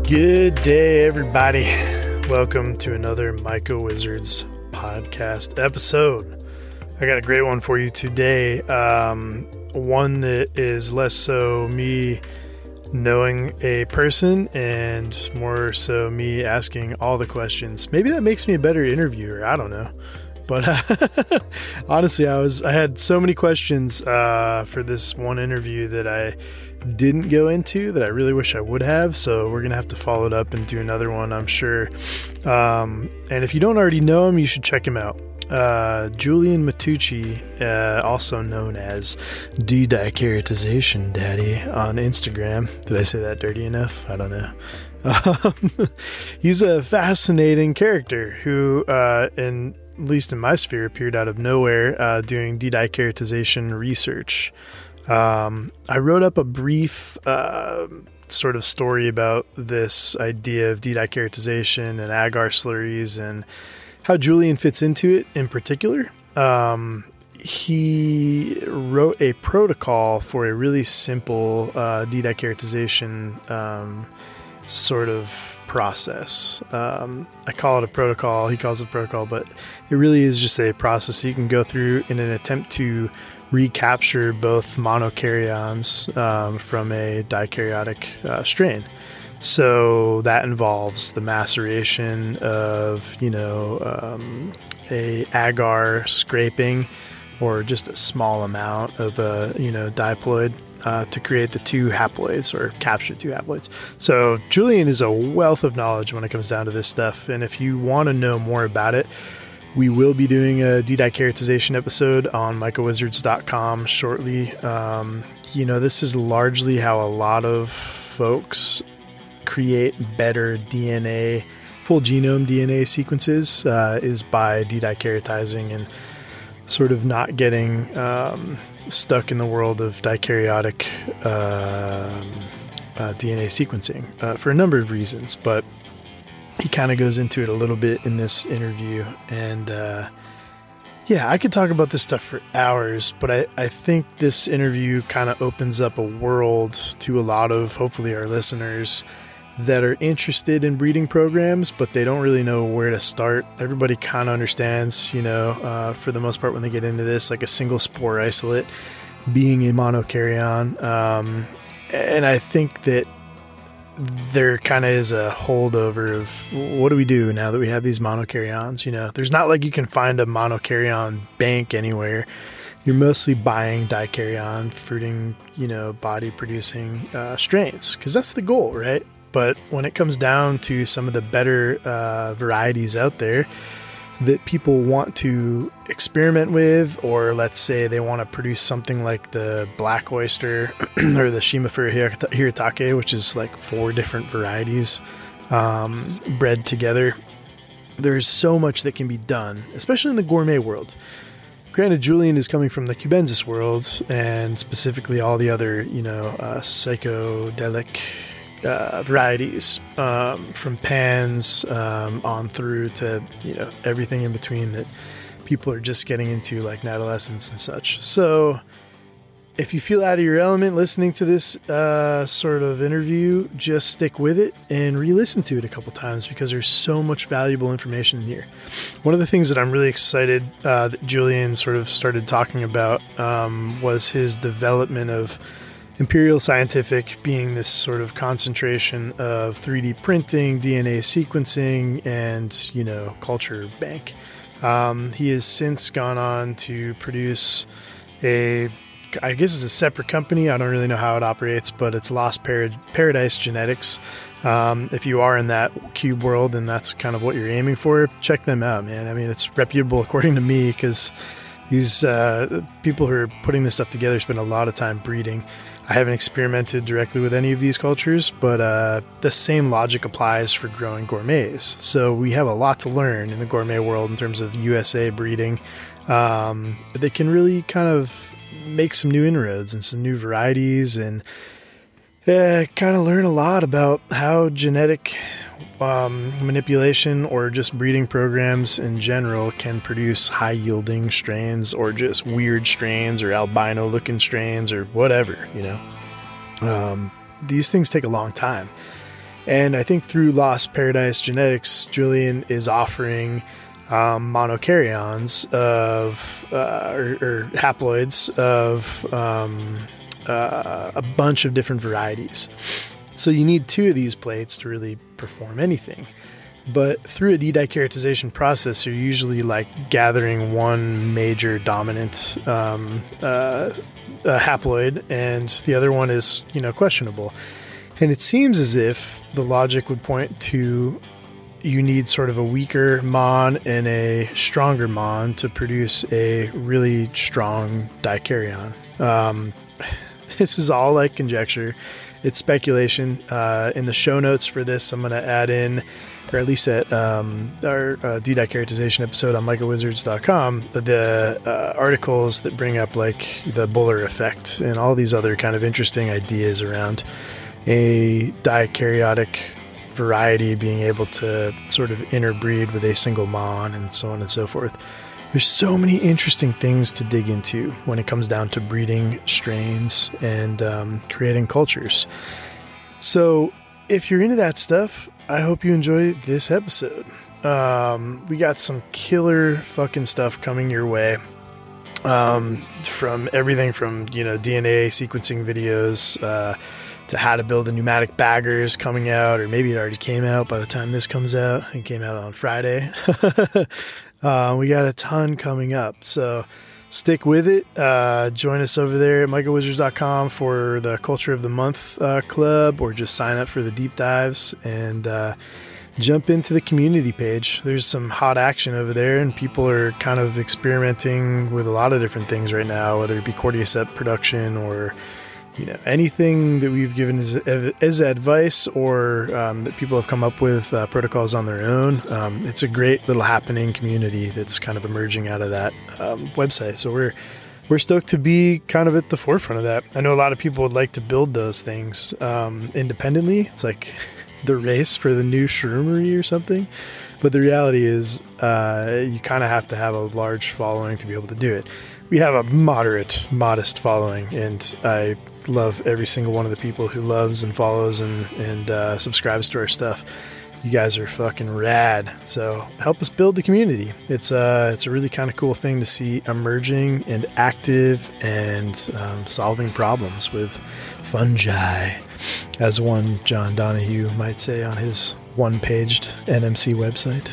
Good day, everybody. Welcome to another Myco Wizards podcast episode. I got a great one for you today. One that is less so me knowing a person and more so me asking all the questions. Maybe that makes me a better interviewer. I don't know. But honestly, I had so many questions for this one interview that I didn't go into that I really wish I would have. So we're going to have to follow it up and do another one, I'm sure. And if you don't already know him, you should check him out. Julian Matucci, also known as De-Dicaritization Daddy on Instagram. Did I say that dirty enough? I don't know. He's a fascinating character who, at least in my sphere, appeared out of nowhere doing de-dicaritization research. I wrote up a brief sort of story about this idea of de-dicaritization and agar slurries and how Julian fits into it in particular. He wrote a protocol for a really simple de-dicaritization sort of process. I call it a protocol. He calls it a protocol, but it really is just a process you can go through in an attempt to recapture both monokaryons from a dikaryotic strain. So that involves the maceration of, a agar scraping or just a small amount of diploid to create the two haploids or capture two haploids. So Julian is a wealth of knowledge when it comes down to this stuff. And if you want to know more about it, we will be doing a de-dicaritization episode on mycowizards.com shortly. This is largely how a lot of folks create better DNA, full genome DNA sequences, is by de-dicaritizing and sort of not getting stuck in the world of dikaryotic DNA sequencing for a number of reasons. But he kind of goes into it a little bit in this interview. And I could talk about this stuff for hours, but I think this interview kind of opens up a world to a lot of, hopefully, our listeners that are interested in breeding programs, but they don't really know where to start. Everybody kind of understands, for the most part, when they get into this, like a single spore isolate being a monokaryon. And I think that there kind of is a holdover of what do we do now that we have these monokaryons? There's not like you can find a monokaryon bank anywhere. You're mostly buying dikaryon fruiting, body producing strains, because that's the goal, right? But when it comes down to some of the better varieties out there that people want to experiment with, or let's say they want to produce something like the black oyster or the Shimafura hiratake, which is like 4 different varieties bred together. There's so much that can be done, especially in the gourmet world. Granted, Julian is coming from the cubensis world and specifically all the other, psychedelic varieties, from pans on through to everything in between that people are just getting into, like adolescence and such. So if you feel out of your element listening to this sort of interview, just stick with it and re-listen to it a couple times, because there's so much valuable information here. One of the things that I'm really excited that Julian sort of started talking about was his development of Imperial Scientific being this sort of concentration of 3D printing, DNA sequencing, and, culture bank. He has since gone on to produce I guess it's a separate company. I don't really know how it operates, but it's Lost Paradise Genetics. If you are in that cube world and that's kind of what you're aiming for, check them out, man. I mean, it's reputable according to me, because these people who are putting this stuff together spend a lot of time breeding. I haven't experimented directly with any of these cultures, but the same logic applies for growing gourmets. So we have a lot to learn in the gourmet world in terms of USA breeding. They can really kind of make some new inroads and some new varieties, and kind of learn a lot about how genetic manipulation or just breeding programs in general can produce high yielding strains, or just weird strains, or albino looking strains, or whatever, These things take a long time. And I think through Lost Paradise Genetics, Julian is offering monokaryons of or haploids of a bunch of different varieties. So you need 2 of these plates to really perform anything. But through a de-dicaryotization process, you're usually like gathering one major dominant haploid, and the other one is, questionable. And it seems as if the logic would point to you need sort of a weaker mon and a stronger mon to produce a really strong dikaryon. This is all like conjecture. It's speculation. In the show notes for this, I'm going to add in, or at least at our de-dicaryotization episode on micawizards.com, the articles that bring up like the Buller effect and all these other kind of interesting ideas around a dikaryotic variety being able to sort of interbreed with a single mon and so on and so forth. There's so many interesting things to dig into when it comes down to breeding strains and creating cultures. So if you're into that stuff, I hope you enjoy this episode. We got some killer fucking stuff coming your way. From everything from, DNA sequencing videos, to how to build the pneumatic baggers coming out, or maybe it already came out by the time this comes out. It came out on Friday. We got a ton coming up, so stick with it. Join us over there at micawizards.com for the Culture of the Month club, or just sign up for the deep dives and jump into the community page. There's some hot action over there, and people are kind of experimenting with a lot of different things right now, whether it be cordyceps production or anything that we've given as advice, or that people have come up with protocols on their own. It's a great little happening community that's kind of emerging out of that website. So we're stoked to be kind of at the forefront of that. I know a lot of people would like to build those things independently. It's like the race for the new shroomery or something. But the reality is you kind of have to have a large following to be able to do it. We have a modest following, and I love every single one of the people who loves and follows and subscribes to our stuff. You guys are fucking rad. So help us build the community. It's a really kind of cool thing to see emerging and active and solving problems with fungi, as one John Donahue might say on his one-paged NMC website.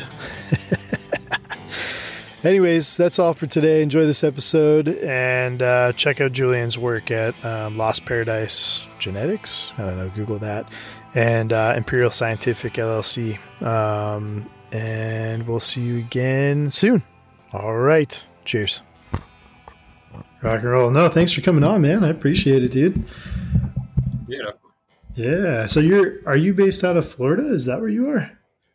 Anyways, that's all for today. Enjoy this episode, and check out Julian's work at Lost Paradise Genetics. I don't know, Google that. And Imperial Scientific LLC. And we'll see you again soon. All right. Cheers. Rock and roll. No, thanks for coming on, man. I appreciate it, dude. Yeah. Yeah. So are you based out of Florida? Is that where you are?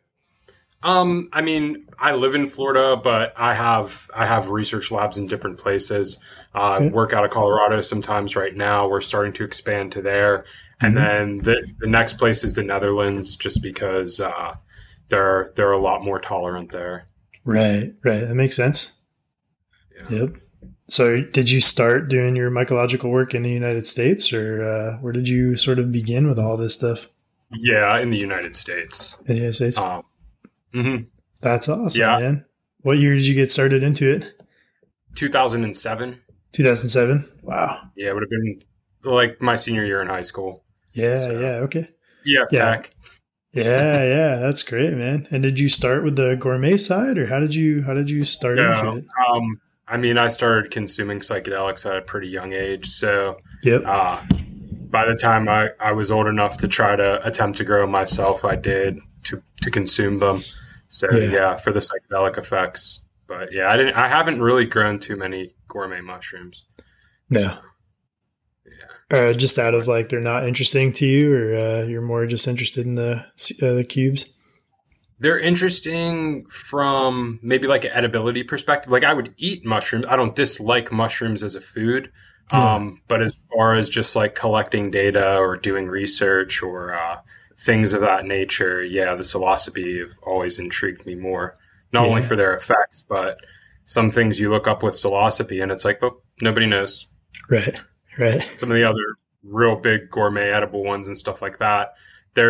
I mean, I live in Florida, but I have research labs in different places. Okay. Work out of Colorado sometimes. Right now, we're starting to expand to there, and then the next place is the Netherlands, just because they're a lot more tolerant there. Right. That makes sense. Yeah. Yep. So, did you start doing your mycological work in the United States, or where did you sort of begin with all this stuff? Yeah, in the United States. In the United States. Mm-hmm. That's awesome, man. What year did you get started into it? 2007. 2007? Wow. Yeah, it would have been like my senior year in high school. Yeah, okay. Yeah, tech. Yeah, that's great, man. And did you start with the gourmet side, or how did you start into it? I mean, I started consuming psychedelics at a pretty young age, so yep. By the time I was old enough to try to attempt to grow myself, I did to consume them. So yeah, for the psychedelic effects. But yeah, I haven't really grown too many gourmet mushrooms. No. So, yeah. Just out of like they're not interesting to you, or you're more just interested in the cubes? They're interesting from maybe like an edibility perspective. Like I would eat mushrooms. I don't dislike mushrooms as a food. But as far as just like collecting data or doing research or things of that nature, yeah, the psilocybe have always intrigued me more. Not only for their effects, but some things you look up with psilocybe and it's like, oh, nobody knows. Right. Some of the other real big gourmet edible ones and stuff like that, there's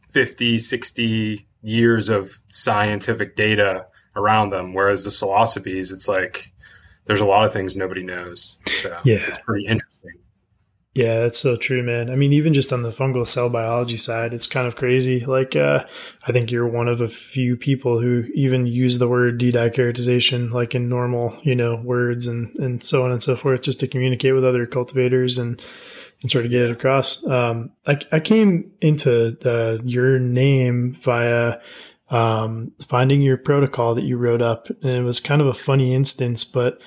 50, 60 years of scientific data around them. Whereas the psilocybes, it's like there's a lot of things nobody knows. So it's pretty interesting. Yeah, that's so true, man. I mean, even just on the fungal cell biology side, it's kind of crazy. Like, I think you're one of a few people who even use the word de-dicaryotization, like in normal, words and so on and so forth, just to communicate with other cultivators and sort of get it across. I came into your name via finding your protocol that you wrote up, and it was kind of a funny instance, but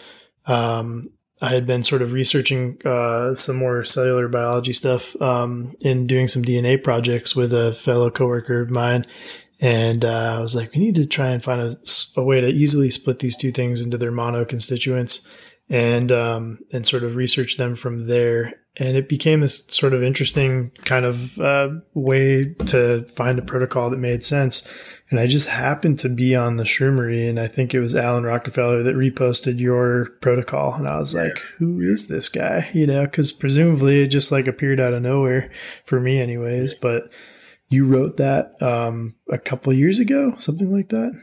I had been sort of researching some more cellular biology stuff and doing some DNA projects with a fellow coworker of mine. And I was like, we need to try and find a way to easily split these two things into their mono constituents and sort of research them from there. And it became this sort of interesting kind of way to find a protocol that made sense. And I just happened to be on the Shroomery, and I think it was Alan Rockefeller that reposted your protocol. And I was like, who is this guy? Because presumably it just like appeared out of nowhere for me anyways. But you wrote that a couple of years ago, something like that?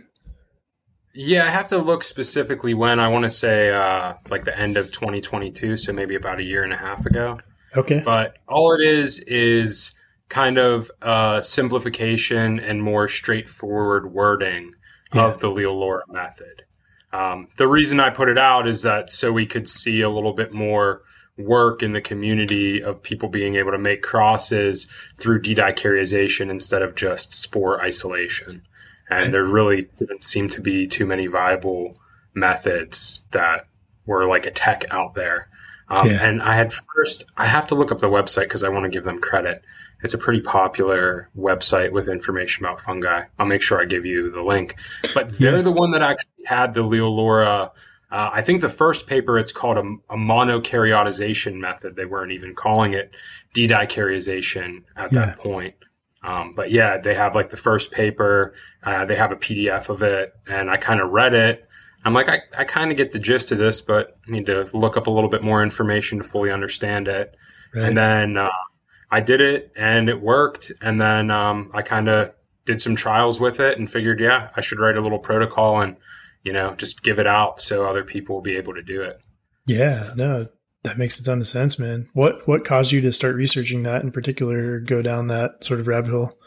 Yeah, I have to look specifically when. I want to say like the end of 2022, so maybe about a year and a half ago. Okay. But all it is kind of simplification and more straightforward wording of the Leolora method. The reason I put it out is that so we could see a little bit more work in the community of people being able to make crosses through de-dicaryization instead of just spore isolation. And there really didn't seem to be too many viable methods that were like a tech out there. And I have to look up the website because I want to give them credit. It's a pretty popular website with information about fungi. I'll make sure I give you the link. But they're the one that actually had the Leolora. I think the first paper, it's called a monokaryotization method. They weren't even calling it de-dicaryization at that point. But yeah, they have like the first paper. They have a PDF of it, and I kind of read it. I'm like, I kind of get the gist of this, but I need to look up a little bit more information to fully understand it. Right. And then I did it, and it worked. And then I kind of did some trials with it and figured, I should write a little protocol and, just give it out so other people will be able to do it. Yeah, no, that makes a ton of sense, man. What caused you to start researching that in particular, or go down that sort of rabbit hole?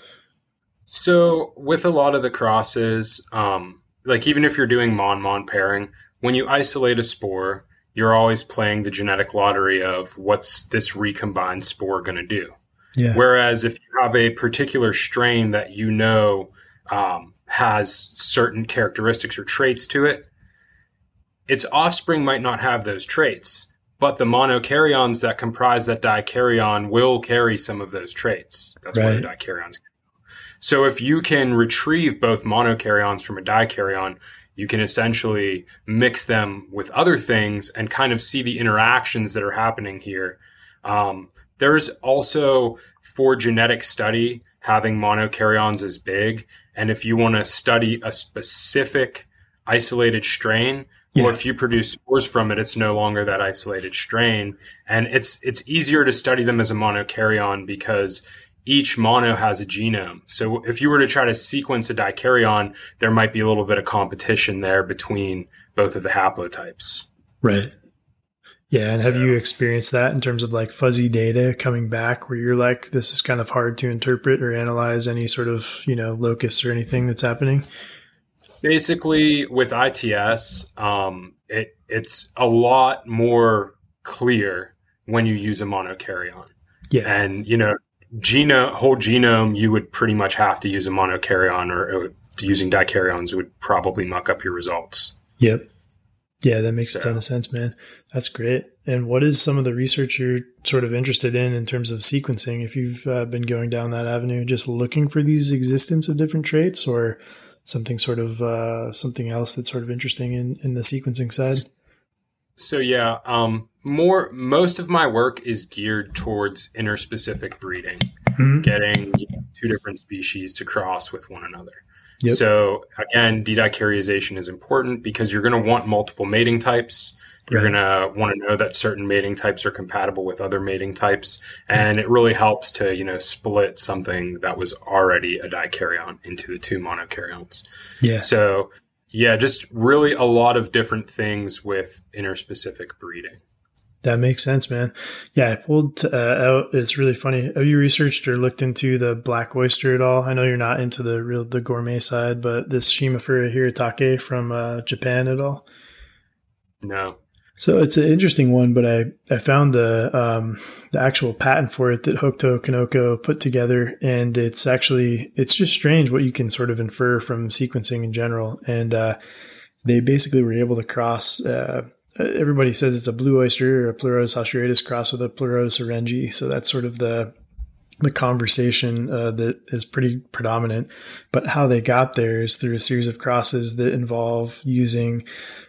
So with a lot of the crosses, like even if you're doing mon-mon pairing, when you isolate a spore, you're always playing the genetic lottery of what's this recombined spore going to do. Yeah. Whereas if you have a particular strain that has certain characteristics or traits to it, its offspring might not have those traits, but the monokaryons that comprise that dikaryon will carry some of those traits. That's where the dikaryons go. So if you can retrieve both monokaryons from a dikaryon, you can essentially mix them with other things and kind of see the interactions that are happening here. There's also, for genetic study, having monokaryons is big. And if you want to study a specific isolated strain, or if you produce spores from it, it's no longer that isolated strain. And it's easier to study them as a monokaryon because each mono has a genome. So if you were to try to sequence a dikaryon, there might be a little bit of competition there between both of the haplotypes. Right. Yeah. And have you experienced that in terms of like fuzzy data coming back where you're like, this is kind of hard to interpret or analyze any sort of, locus or anything that's happening? Basically with ITS, it's a lot more clear when you use a monokaryon. Yeah. And, whole genome, you would pretty much have to use a monokaryon, or using dikaryons would probably muck up your results. Yep. Yeah, that makes a ton of sense, man. That's great. And what is some of the research you're sort of interested in terms of sequencing? If you've been going down that avenue, just looking for these existence of different traits, or something sort of something else that's sort of interesting in the sequencing side? So yeah, most of my work is geared towards interspecific breeding, getting two different species to cross with one another. Yep. So again, dedichariization is important because you're going to want multiple mating types. You're going to want to know that certain mating types are compatible with other mating types. And it really helps to, split something that was already a dikaryon into the two monokaryons. Yeah. So yeah, just really a lot of different things with interspecific breeding. That makes sense, man. Yeah, I pulled out. It's really funny. Have you researched or looked into the black oyster at all? I know you're not into the gourmet side, but this Shimafura hiratake from Japan at all? No. So it's an interesting one, but I found the actual patent for it that Hokuto Kanoko put together, and it's just strange what you can sort of infer from sequencing in general. And they basically were able to cross. Everybody says it's a blue oyster or a Pleurotus ostreatus cross with a Pleurotus orangi. So that's sort of the conversation that is pretty predominant. But how they got there is through a series of crosses that involve using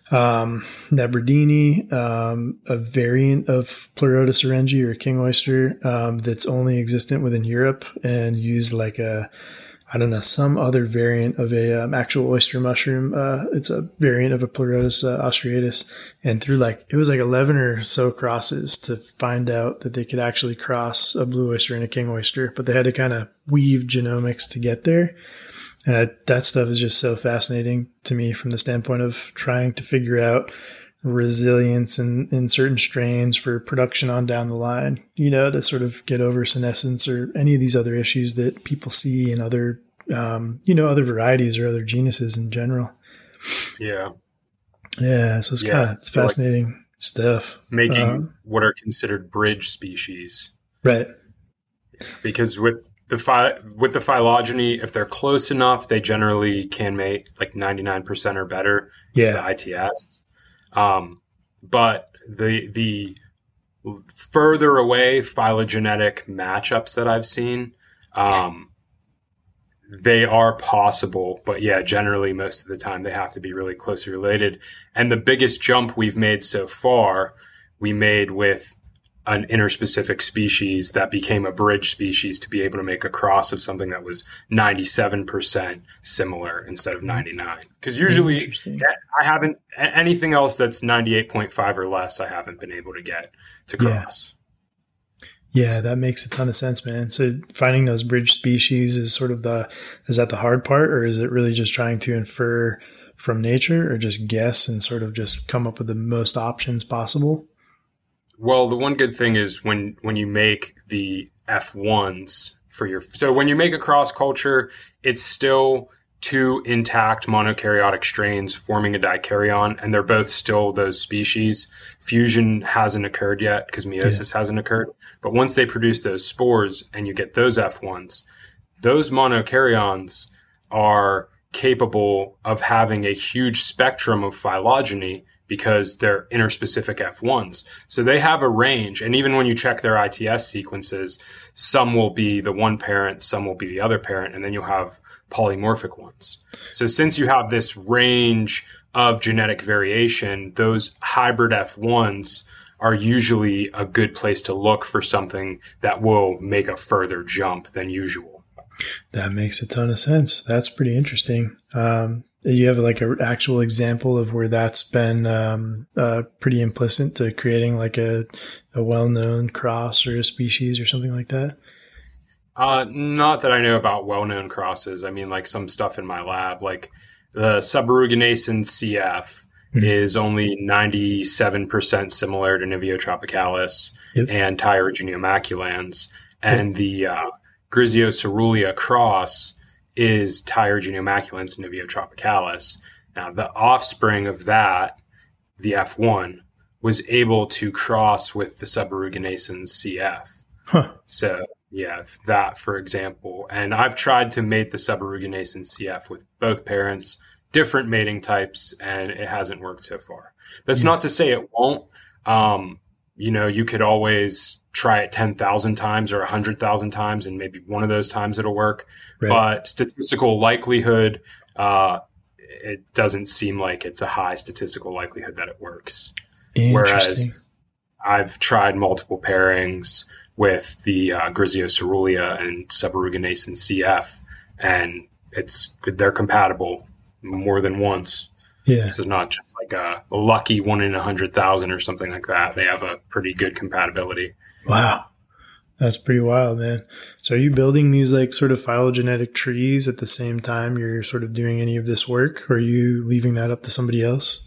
Nebradini, a variant of Pleurotus orangi or king oyster that's only existent within Europe, and use like some other variant of a actual oyster mushroom. It's a variant of a Pleurotus ostreatus, and through it was 11 or so crosses to find out that they could actually cross a blue oyster and a king oyster, but they had to kind of weave genomics to get there. And that stuff is just so fascinating to me from the standpoint of trying to figure out resilience in certain strains for production on down the line, to sort of get over senescence or any of these other issues that people see in other, other varieties or other genuses in general. Yeah. Yeah. So it's fascinating stuff. Making what are considered bridge species. Right. Because with the phylogeny, if they're close enough, they generally can mate 99% or better. Yeah. The ITS. But the further away phylogenetic matchups that I've seen, they are possible, but yeah, generally most of the time they have to be really closely related. And the biggest jump we've made so far, we made with an interspecific species that became a bridge species to be able to make a cross of something that was 97% similar instead of 99. Because usually I haven't, anything else that's 98.5 or less, I haven't been able to get to cross. Yeah, that makes a ton of sense, man. So finding those bridge species is is that the hard part, or is it really just trying to infer from nature, or just guess and sort of just come up with the most options possible? Well, the one good thing is when you make the F1s so when you make a cross culture, it's still two intact monokaryotic strains forming a dikaryon, and they're both still those species. Fusion hasn't occurred yet because meiosis hasn't occurred. But once they produce those spores and you get those F1s, those monokaryons are capable of having a huge spectrum of phylogeny because they're interspecific F1s. So they have a range. And even when you check their ITS sequences, some will be the one parent, some will be the other parent, and then you'll have polymorphic ones. So since you have this range of genetic variation, those hybrid F1s are usually a good place to look for something that will make a further jump than usual. That makes a ton of sense. That's pretty interesting. You have an actual example of where that's been pretty implicit to creating a well-known cross or a species or something like that? Not that I know about well-known crosses. I mean, some stuff in my lab, the Subaruginacin CF is only 97% similar to Nivea tropicalis and Tyrogenea maculans. And the Griseo cerulean cross is Tyrogenea maculans and Nivea tropicalis. Now, the offspring of that, the F1, was able to cross with the Subaruginacin CF. Huh. So, yeah, that, for example. And I've tried to mate the Subaruginacin CF with both parents, different mating types, and it hasn't worked so far. That's not to say it won't. You could always try it 10,000 times or 100,000 times, and maybe one of those times it'll work. Right. But statistical likelihood, it doesn't seem like it's a high statistical likelihood that it works. Whereas I've tried multiple pairings with the Griseo cerulean and Subaruginacin CF, and they're compatible more than once. Yeah. This is not just like a lucky 1 in 100,000 or something like that. They have a pretty good compatibility. Wow. That's pretty wild, man. So are you building these like sort of phylogenetic trees at the same time you're sort of doing any of this work, or are you leaving that up to somebody else?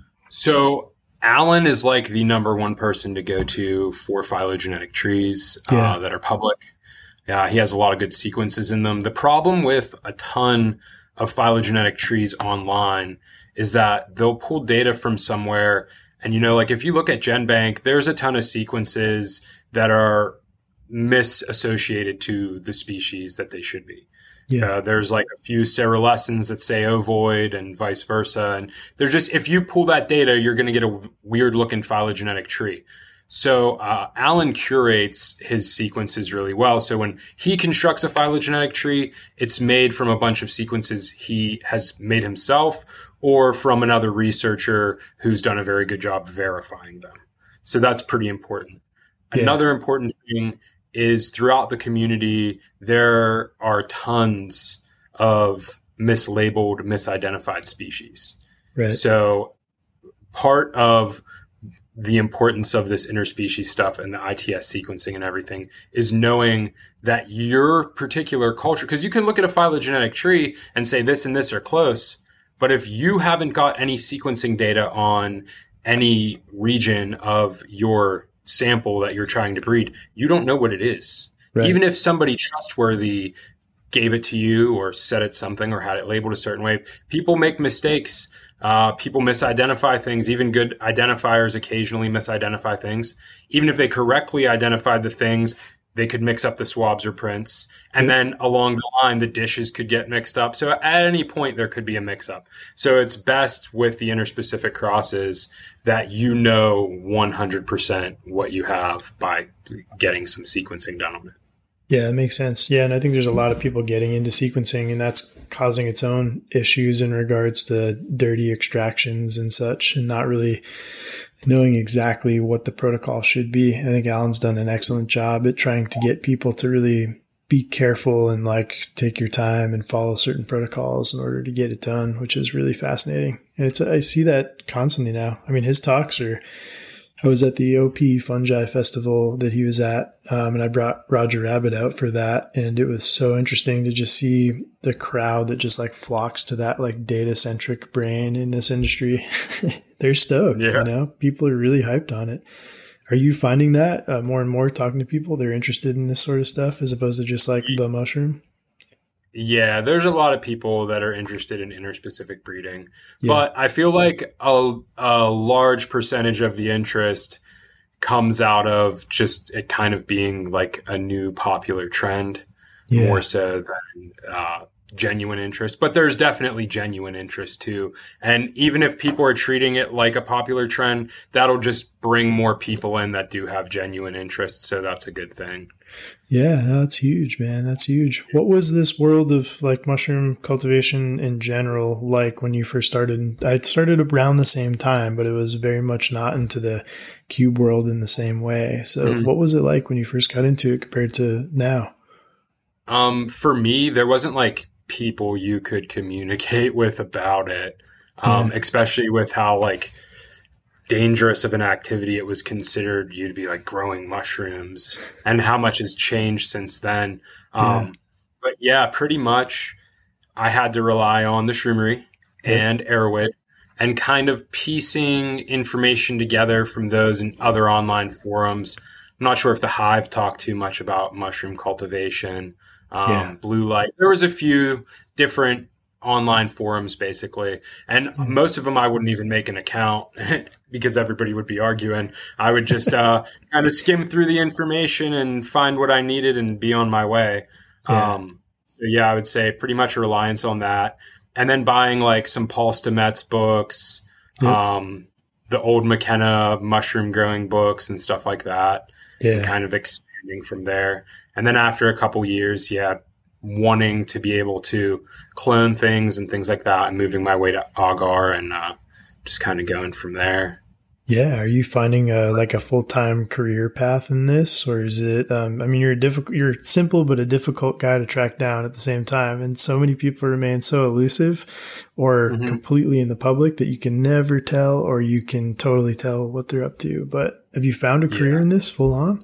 So Alan is like the number one person to go to for phylogenetic trees that are public. He has a lot of good sequences in them. The problem with a ton of phylogenetic trees online is that they'll pull data from somewhere. And, like if you look at GenBank, there's a ton of sequences that are misassociated to the species that they should be. Yeah. There's like a few serolescens that say ovoid and vice versa. And they're just, if you pull that data, you're going to get a weird looking phylogenetic tree. So Alan curates his sequences really well. So when he constructs a phylogenetic tree, it's made from a bunch of sequences he has made himself or from another researcher who's done a very good job verifying them. So that's pretty important. Yeah. Another important thing is throughout the community, there are tons of mislabeled, misidentified species. Right. So part of the importance of this interspecies stuff and the ITS sequencing and everything is knowing that your particular culture, because you can look at a phylogenetic tree and say this and this are close, but if you haven't got any sequencing data on any region of your sample that you're trying to breed, you don't know what it is. Right. Even if somebody trustworthy gave it to you or said it something or had it labeled a certain way, people make mistakes. People misidentify things. Even good identifiers occasionally misidentify things. Even if they correctly identified the things, they could mix up the swabs or prints. And then along the line, the dishes could get mixed up. So at any point, there could be a mix-up. So it's best with the interspecific crosses that 100% what you have by getting some sequencing done on it. Yeah, that makes sense. Yeah, and I think there's a lot of people getting into sequencing, and that's causing its own issues in regards to dirty extractions and such, and not really knowing exactly what the protocol should be. I think Alan's done an excellent job at trying to get people to really be careful and like take your time and follow certain protocols in order to get it done, which is really fascinating. And I see that constantly now. I mean, his talks are, I was at the OP Fungi Festival that he was at, and I brought Roger Rabbit out for that. And it was so interesting to just see the crowd that just like flocks to that like data-centric brain in this industry. They're stoked, people are really hyped on it. Are you finding that more and more talking to people, they're interested in this sort of stuff as opposed to just like the mushroom? Yeah, there's a lot of people that are interested in interspecific breeding, but I feel like a large percentage of the interest comes out of just it kind of being like a new popular trend more so than genuine interest. But there's definitely genuine interest too. And even if people are treating it like a popular trend, that'll just bring more people in that do have genuine interest. So that's a good thing. Yeah, that's huge, man. That's huge. What was this world of like mushroom cultivation in general like when you first started? I started around the same time, but it was very much not into the cube world in the same way. So what was it like when you first got into it compared to now? For me, there wasn't like people you could communicate with about it, especially with how like dangerous of an activity it was considered you to be like growing mushrooms and how much has changed since then. But yeah, pretty much I had to rely on the Shroomery and Erowid and kind of piecing information together from those and other online forums. I'm not sure if the Hive talked too much about mushroom cultivation, Blue Light. There was a few different online forums basically. And most of them I wouldn't even make an account because everybody would be arguing. I would just kind of skim through the information and find what I needed and be on my way. So I would say pretty much a reliance on that. And then buying like some Paul Stamets books, the old McKenna mushroom growing books and stuff like that. And kind of expanding from there. And then after a couple years, wanting to be able to clone things and things like that and moving my way to Agar and just kind of going from there. Yeah. Are you finding like a full-time career path in this, or is it, I mean, you're simple, but a difficult guy to track down at the same time. And so many people remain so elusive or Hmm. completely in the public that you can never tell, or you can totally tell what they're up to. But have you found a career Yeah. in this full on?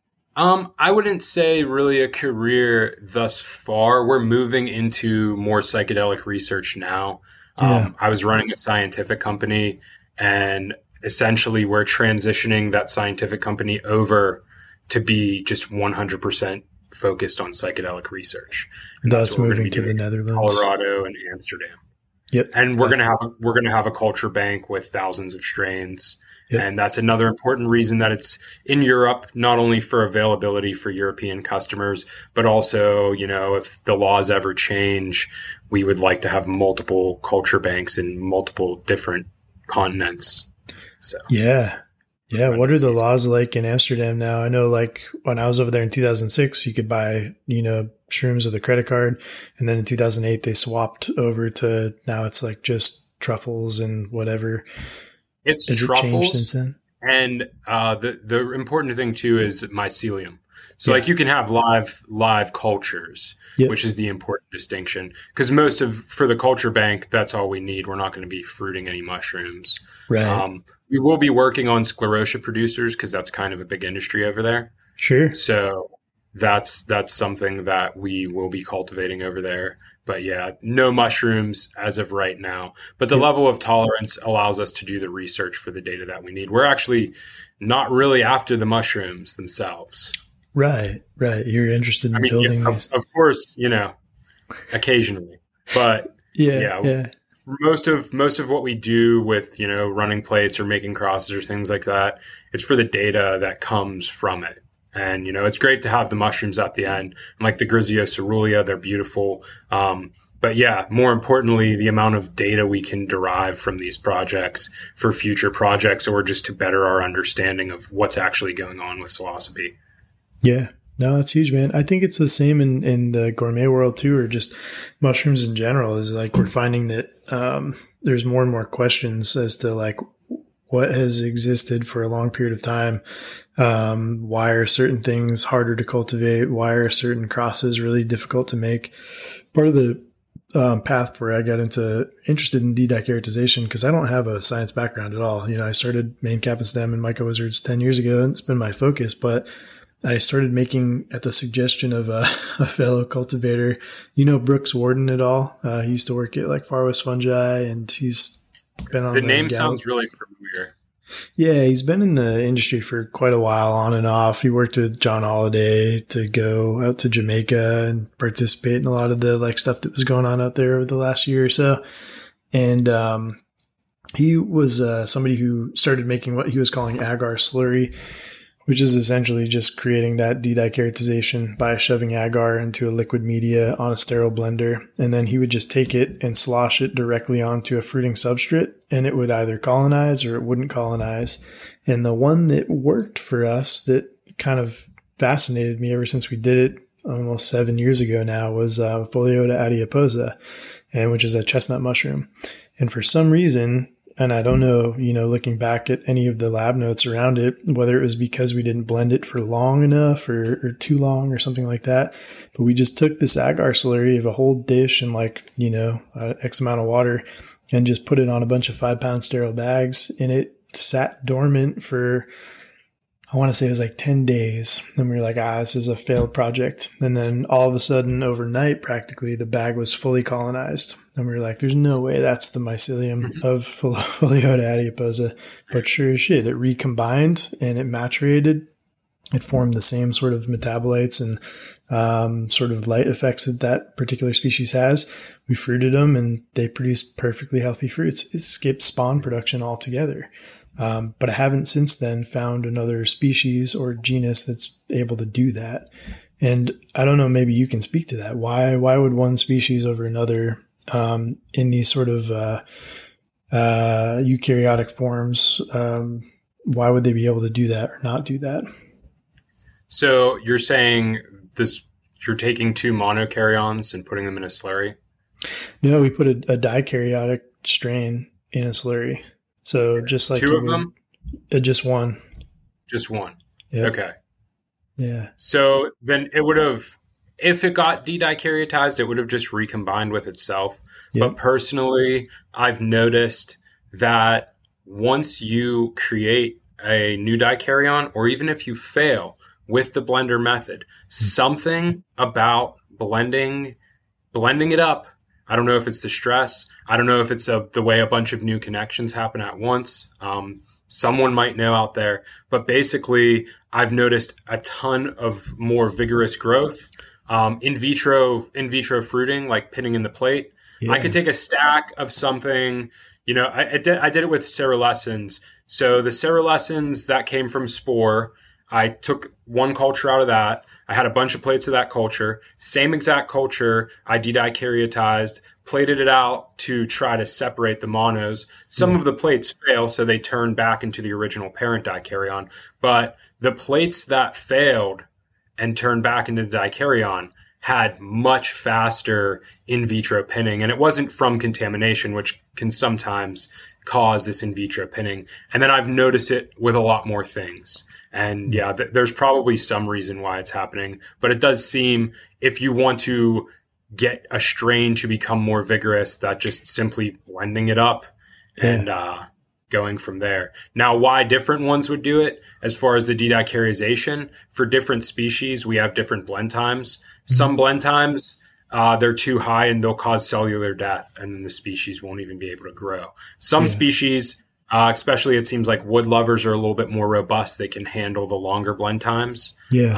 I wouldn't say really a career thus far. We're moving into more psychedelic research now. Yeah. I was running a scientific company, and essentially we're transitioning that scientific company over to be just 100% focused on psychedelic research. And that's Thus what we're going moving to to be the doing in Netherlands. Colorado and Amsterdam. Yep. And we're gonna have a culture bank with thousands of strains. Yep. And that's another important reason that it's in Europe, not only for availability for European customers, but also, if the laws ever change, we would like to have multiple culture banks in multiple different continents. So Yeah. Yeah. What are the laws like in Amsterdam now? I know like when I was over there in 2006, you could buy, shrooms with a credit card. And then in 2008, they swapped over to now it's like just truffles and whatever. it's Has it changed truffles. since then? And the important thing too is mycelium. So Yeah. like you can have live cultures, Yep. which is the important distinction. Because for the culture bank, that's all we need. We're not going to be fruiting any mushrooms. Right. We will be working on sclerotia producers because that's kind of a big industry over there. Sure. So that's something that we will be cultivating over there. But yeah, no mushrooms as of right now. But the Yep. level of tolerance allows us to do the research for the data that we need. We're actually not really after the mushrooms themselves. Right. Right. You're interested in I mean, building yeah, these. of course, occasionally. But Yeah. yeah. most of what we do with, running plates or making crosses or things like that, it's for the data that comes from it. And, it's great to have the mushrooms at the end. And like the Grisio cerulean, they're beautiful. But yeah, more importantly, the amount of data we can derive from these projects for future projects or just to better our understanding of what's actually going on with psilocybe. Yeah. No, it's huge, man. I think it's the same in the gourmet world too, or just mushrooms in general. Is like we're finding that there's more and more questions as to like what has existed for a long period of time. Why are certain things harder to cultivate? Why are certain crosses really difficult to make? Part of the path where I got interested in de-dicarytization because I don't have a science background at all. I started Main Cap and Stem and Myco-Wizards 10 years ago, and it's been my focus, but I started making at the suggestion of a fellow cultivator. Brooks Warden at all? He used to work at like Far West Fungi, and he's been on the name sounds really familiar. Yeah, he's been in the industry for quite a while, on and off. He worked with John Holiday to go out to Jamaica and participate in a lot of the like stuff that was going on out there over the last year or so. And he was somebody who started making what he was calling agar slurry, which is essentially just creating that de-dicarytization by shoving agar into a liquid media on a sterile blender. And then he would just take it and slosh it directly onto a fruiting substrate, and it would either colonize or it wouldn't colonize. And the one that worked for us that kind of fascinated me ever since we did it almost 7 years ago now was Pholiota adiposa, and which is a chestnut mushroom. And for some reason, and I don't know, looking back at any of the lab notes around it, whether it was because we didn't blend it for long enough or too long or something like that. But we just took this agar slurry of a whole dish and X amount of water and just put it on a bunch of 5-pound sterile bags. And it sat dormant for, I want to say it was like 10 days. And we were like, this is a failed project. And then all of a sudden, overnight, practically, the bag was fully colonized. And we were like, there's no way that's the mycelium of Pholiota adiposa. But sure as shit, it recombined and it maturated. It formed the same sort of metabolites and sort of light effects that particular species has. We fruited them and they produced perfectly healthy fruits. It skipped spawn production altogether. But I haven't since then found another species or genus that's able to do that. And I don't know, maybe you can speak to that. Why would one species over another in these sort of eukaryotic forms, why would they be able to do that or not do that? So you're saying you're taking 2 monokaryons and putting them in a slurry? No, we put a dikaryotic strain in a slurry. So just like 2 of them? Just one. Just one. Yep. Okay. Yeah. So then it would have, if it got de-dikaryoticized, it would have just recombined with itself. Yep. But personally, I've noticed that once you create a new dikaryon, or even if you fail with the blender method, something about blending it up. I don't know if it's the stress. I don't know if it's the way a bunch of new connections happen at once. Someone might know out there, but basically I've noticed a ton of more vigorous growth. In vitro fruiting, like pitting in the plate. Yeah. I could take a stack of something, I did it with cerulescens. So the cerulescens that came from spore, I took one culture out of that. I had a bunch of plates of that culture, same exact culture. I de-dicaryotized, plated it out to try to separate the monos. Some of the plates fail, so they turn back into the original parent dikaryon. But the plates that failed and turned back into the dikaryon had much faster in vitro pinning. And it wasn't from contamination, which can sometimes cause this in vitro pinning. And then I've noticed it with a lot more things. And yeah, there's probably some reason why it's happening. But it does seem, if you want to get a strain to become more vigorous, that just simply blending it up and going from there. Now, why different ones would do it, as far as the de-dicaryization, for different species, we have different blend times. Some blend times, they're too high and they'll cause cellular death, and then the species won't even be able to grow. Some species, especially it seems like wood lovers, are a little bit more robust. They can handle the longer blend times.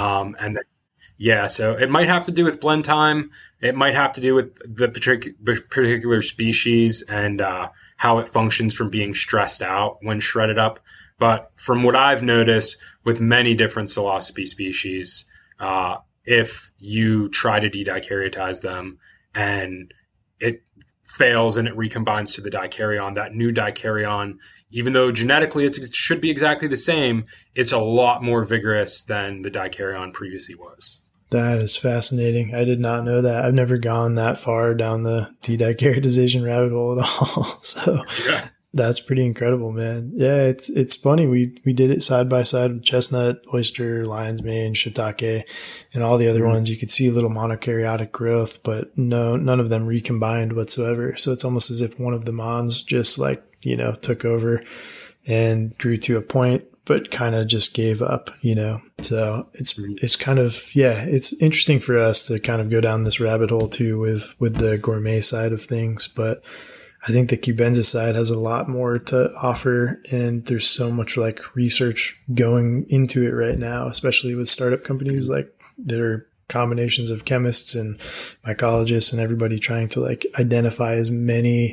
So it might have to do with blend time. It might have to do with the particular species and how it functions from being stressed out when shredded up. But from what I've noticed with many different psilocybe species, if you try to de-dikaryotize them and it fails and it recombines to the dikaryon, that new dikaryon, even though genetically it should be exactly the same, it's a lot more vigorous than the dikaryon previously was. That is fascinating. I did not know that. I've never gone that far down the de-dicaryotization rabbit hole at all. So that's pretty incredible, man. Yeah, it's funny. We did it side by side with chestnut, oyster, lion's mane, shiitake, and all the other ones. You could see a little monokaryotic growth, but none of them recombined whatsoever. So it's almost as if one of the mons just took over and grew to a point, but kind of just gave up, So it's kind of, it's interesting for us to kind of go down this rabbit hole too with the gourmet side of things. But I think the Cubensis side has a lot more to offer, and there's so much research going into it right now, especially with startup companies that are combinations of chemists and mycologists and everybody trying to identify as many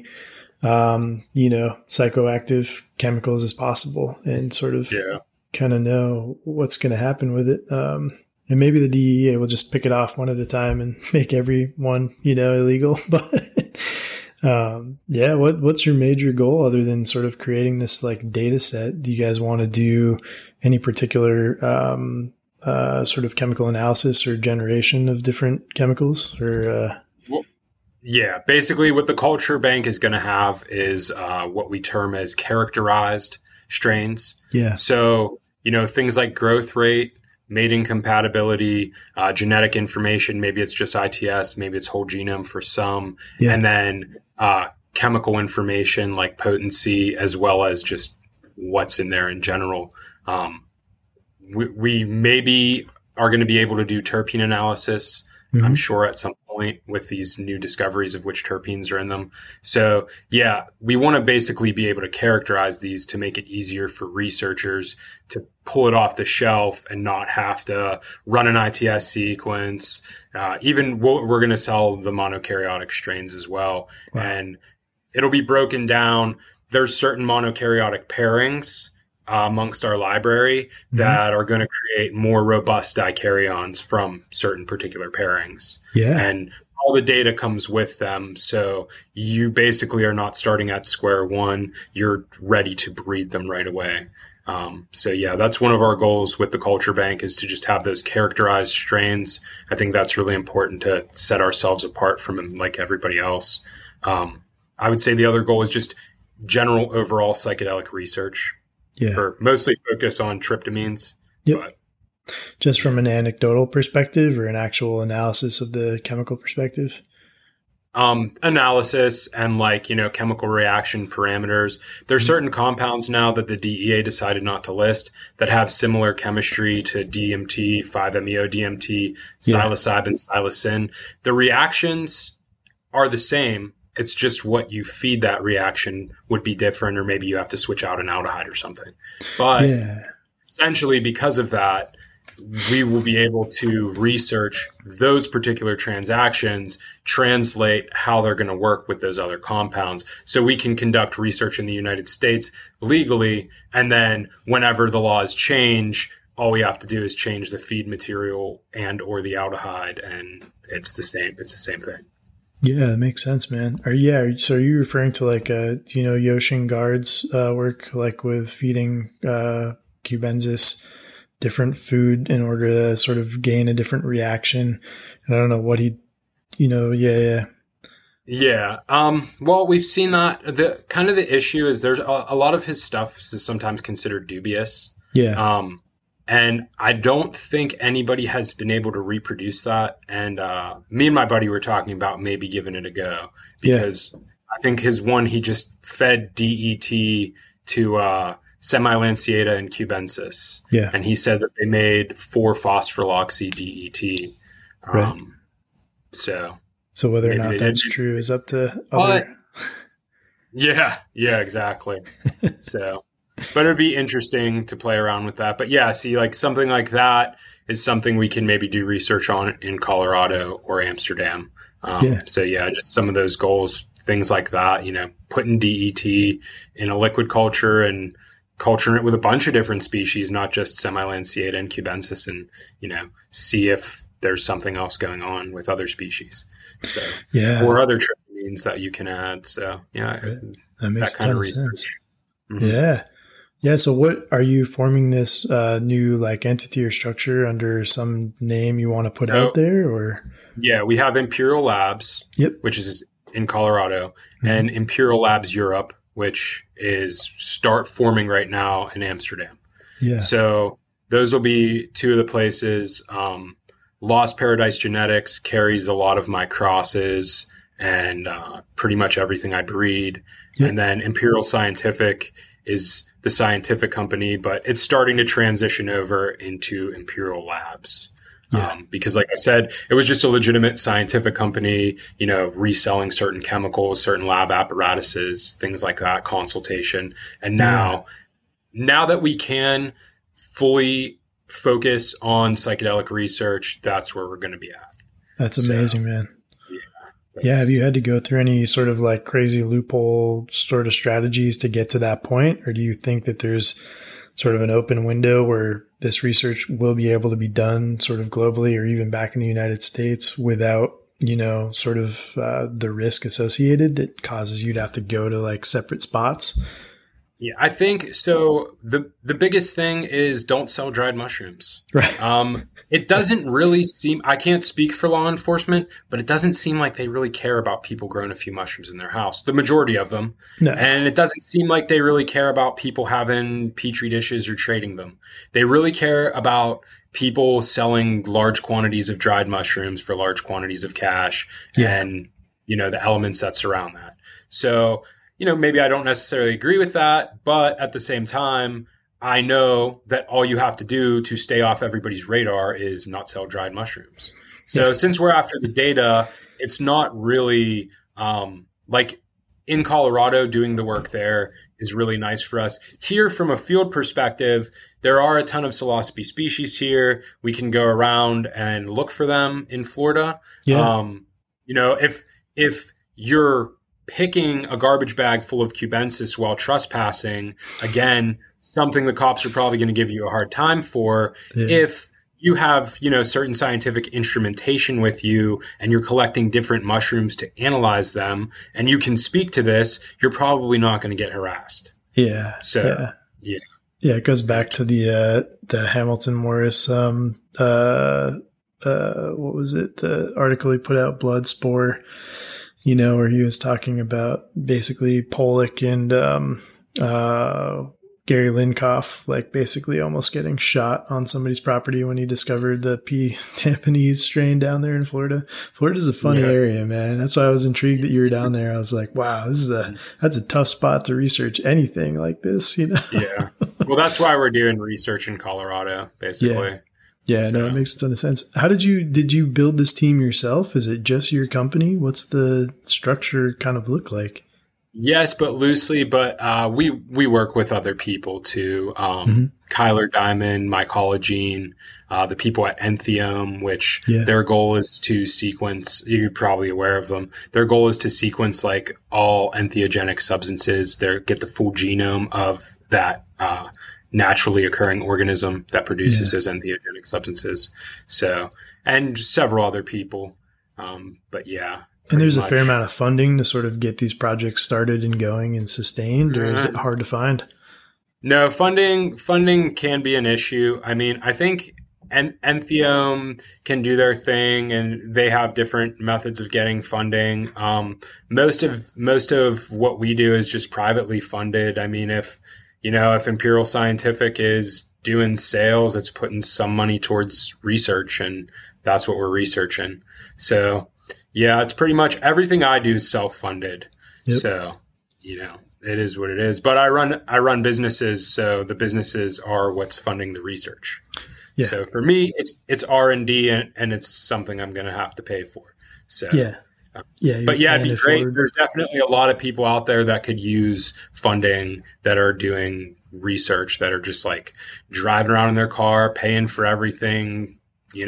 psychoactive chemicals as possible and sort of kind of know what's going to happen with it. And maybe the DEA will just pick it off one at a time and make every one, illegal. But what's your major goal other than sort of creating this data set? Do you guys want to do any particular sort of chemical analysis or generation of different chemicals or Yeah, basically what the culture bank is going to have is what we term as characterized strains. Yeah. So, things like growth rate, mating compatibility, genetic information, maybe it's just ITS, maybe it's whole genome for some, and then chemical information like potency, as well as just what's in there in general. We maybe are going to be able to do terpene analysis, I'm sure, at some point with these new discoveries of which terpenes are in them. So we want to basically be able to characterize these to make it easier for researchers to pull it off the shelf and not have to run an ITS sequence. Even we're going to sell the monokaryotic strains as well. Wow. And it'll be broken down. There's certain monokaryotic pairings amongst our library that are going to create more robust dikaryons from certain particular pairings. Yeah. And all the data comes with them. So you basically are not starting at square one. You're ready to breed them right away. That's one of our goals with the culture bank, is to just have those characterized strains. I think that's really important to set ourselves apart from everybody else. I would say the other goal is just general overall psychedelic research. for mostly focus on tryptamines. Yep. But, just from an anecdotal perspective or an actual analysis of the chemical perspective? Analysis and chemical reaction parameters. There's certain compounds now that the DEA decided not to list that have similar chemistry to DMT, 5-MeO-DMT, psilocybin, psilocin. The reactions are the same. It's just what you feed that reaction would be different, or maybe you have to switch out an aldehyde or something. But essentially, because of that, we will be able to research those particular transactions, translate how they're going to work with those other compounds, so we can conduct research in the United States legally. And then whenever the laws change, all we have to do is change the feed material and or the aldehyde, and it's the same. It's the same thing. Yeah, that makes sense, man. So are you referring to Yoshin Guard's work, like with feeding cubensis different food in order to sort of gain a different reaction? And I don't know what he, Yeah. Well, we've seen that. The issue is there's a lot of his stuff is sometimes considered dubious. Yeah. And I don't think anybody has been able to reproduce that. And me and my buddy were talking about maybe giving it a go, because I think his one, he just fed DET to semi-lanceata and cubensis. Yeah. And he said that they made 4-phosphoroxy DET. Right. So whether or not that's true is up to other. Yeah, exactly. But it'd be interesting to play around with that. But something like that is something we can maybe do research on in Colorado or Amsterdam. Just some of those goals, things like that, putting DET in a liquid culture and culturing it with a bunch of different species, not just semi-lanceata and cubensis, and, see if there's something else going on with other species. Or other tryptamines that you can add. So, that makes that kind of research. Sense. Mm-hmm. Yeah. So what are you forming this new entity or structure under some name you want to put out there, or? Yeah, we have Imperial Labs, which is in Colorado, and Imperial Labs Europe, which is start forming right now in Amsterdam. Yeah. So those will be two of the places. Lost Paradise Genetics carries a lot of my crosses and pretty much everything I breed. Yep. And then Imperial Scientific is the scientific company, but it's starting to transition over into Imperial Labs. Yeah. Because like I said, it was just a legitimate scientific company, reselling certain chemicals, certain lab apparatuses, things like that, consultation. And now that we can fully focus on psychedelic research, that's where we're going to be at. That's amazing, man. Yeah. Have you had to go through any sort of crazy loophole sort of strategies to get to that point? Or do you think that there's sort of an open window where this research will be able to be done sort of globally or even back in the United States without, sort of the risk associated that causes you to have to go to separate spots? Yeah, I think so. The biggest thing is don't sell dried mushrooms. Right. It doesn't really seem, I can't speak for law enforcement, but it doesn't seem like they really care about people growing a few mushrooms in their house, the majority of them. No. And it doesn't seem like they really care about people having petri dishes or trading them. They really care about people selling large quantities of dried mushrooms for large quantities of cash and, the elements that surround that. So, maybe I don't necessarily agree with that, but at the same time, I know that all you have to do to stay off everybody's radar is not sell dried mushrooms. So since we're after the data, it's not really in Colorado, doing the work there is really nice for us. Here, from a field perspective, there are a ton of psilocybe species here. We can go around and look for them in Florida. Yeah. If you're picking a garbage bag full of cubensis while trespassing, again, something the cops are probably going to give you a hard time for. If you have, certain scientific instrumentation with you and you're collecting different mushrooms to analyze them and you can speak to this, you're probably not going to get harassed. Yeah. So, yeah, it goes back to the Hamilton Morris, what was it? The article he put out, Blood Spore, where he was talking about basically Pollock and, Gary Linkoff, like basically almost getting shot on somebody's property when he discovered the P. tamponese strain down there in Florida. Florida's a funny area, man. That's why I was intrigued that you were down there. I was like, wow, that's a tough spot to research anything like this, you know? Yeah. Well, that's why we're doing research in Colorado, basically. Yeah, no, it makes a ton of sense. How did you build this team yourself? Is it just your company? What's the structure kind of look like? Yes, but loosely. But we work with other people too. Kyler Diamond, Mycologene, the people at Entheum, which their goal is to sequence. You're probably aware of them. Their goal is to sequence like all entheogenic substances. They get the full genome of that naturally occurring organism that produces those entheogenic substances. So, and several other people. But yeah. And there's a fair amount of funding to sort of get these projects started and going and sustained, or is it hard to find? No, funding can be an issue. I mean, I think Entheum can do their thing, and they have different methods of getting funding. Most of what we do is just privately funded. I mean, if Imperial Scientific is doing sales, it's putting some money towards research, and that's what we're researching. So. Yeah, it's pretty much everything I do is self-funded. Yep. So, it is what it is. But I run businesses, so the businesses are what's funding the research. Yeah. So for me, it's R&D, and it's something I'm going to have to pay for. So but it'd be great. Forward. There's definitely a lot of people out there that could use funding that are doing research, that are just like driving around in their car, paying for everything,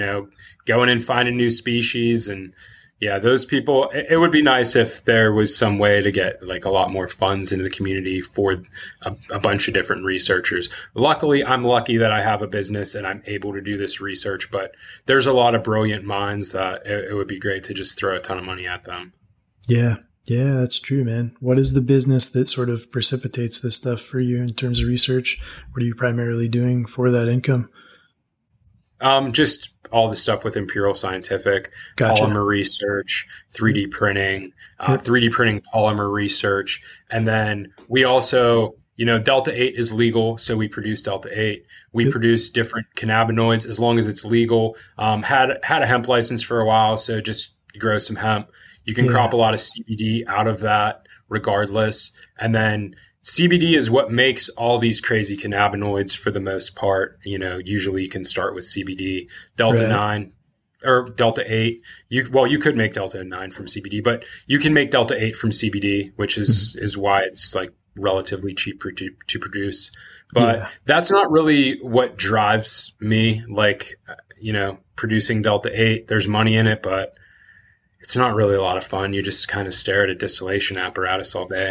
going and finding new species. And yeah, those people, it would be nice if there was some way to get like a lot more funds into the community for a bunch of different researchers. Luckily, I'm lucky that I have a business and I'm able to do this research, but there's a lot of brilliant minds that it would be great to just throw a ton of money at them. Yeah, that's true, man. What is the business that sort of precipitates this stuff for you in terms of research? What are you primarily doing for that income? Just all the stuff with Imperial Scientific, polymer research, 3D printing, 3D printing polymer research. And then we also, Delta 8 is legal. So we produce Delta 8. We produce different cannabinoids as long as it's legal. Had a hemp license for a while. So just grow some hemp. You can crop a lot of CBD out of that regardless. And then CBD is what makes all these crazy cannabinoids for the most part. Usually you can start with CBD, Delta 9 or Delta 8. You could make Delta 9 from CBD, but you can make Delta 8 from CBD, which is why it's like relatively cheap to produce. But that's not really what drives me. Like, producing Delta 8, there's money in it, but it's not really a lot of fun. You just kind of stare at a distillation apparatus all day.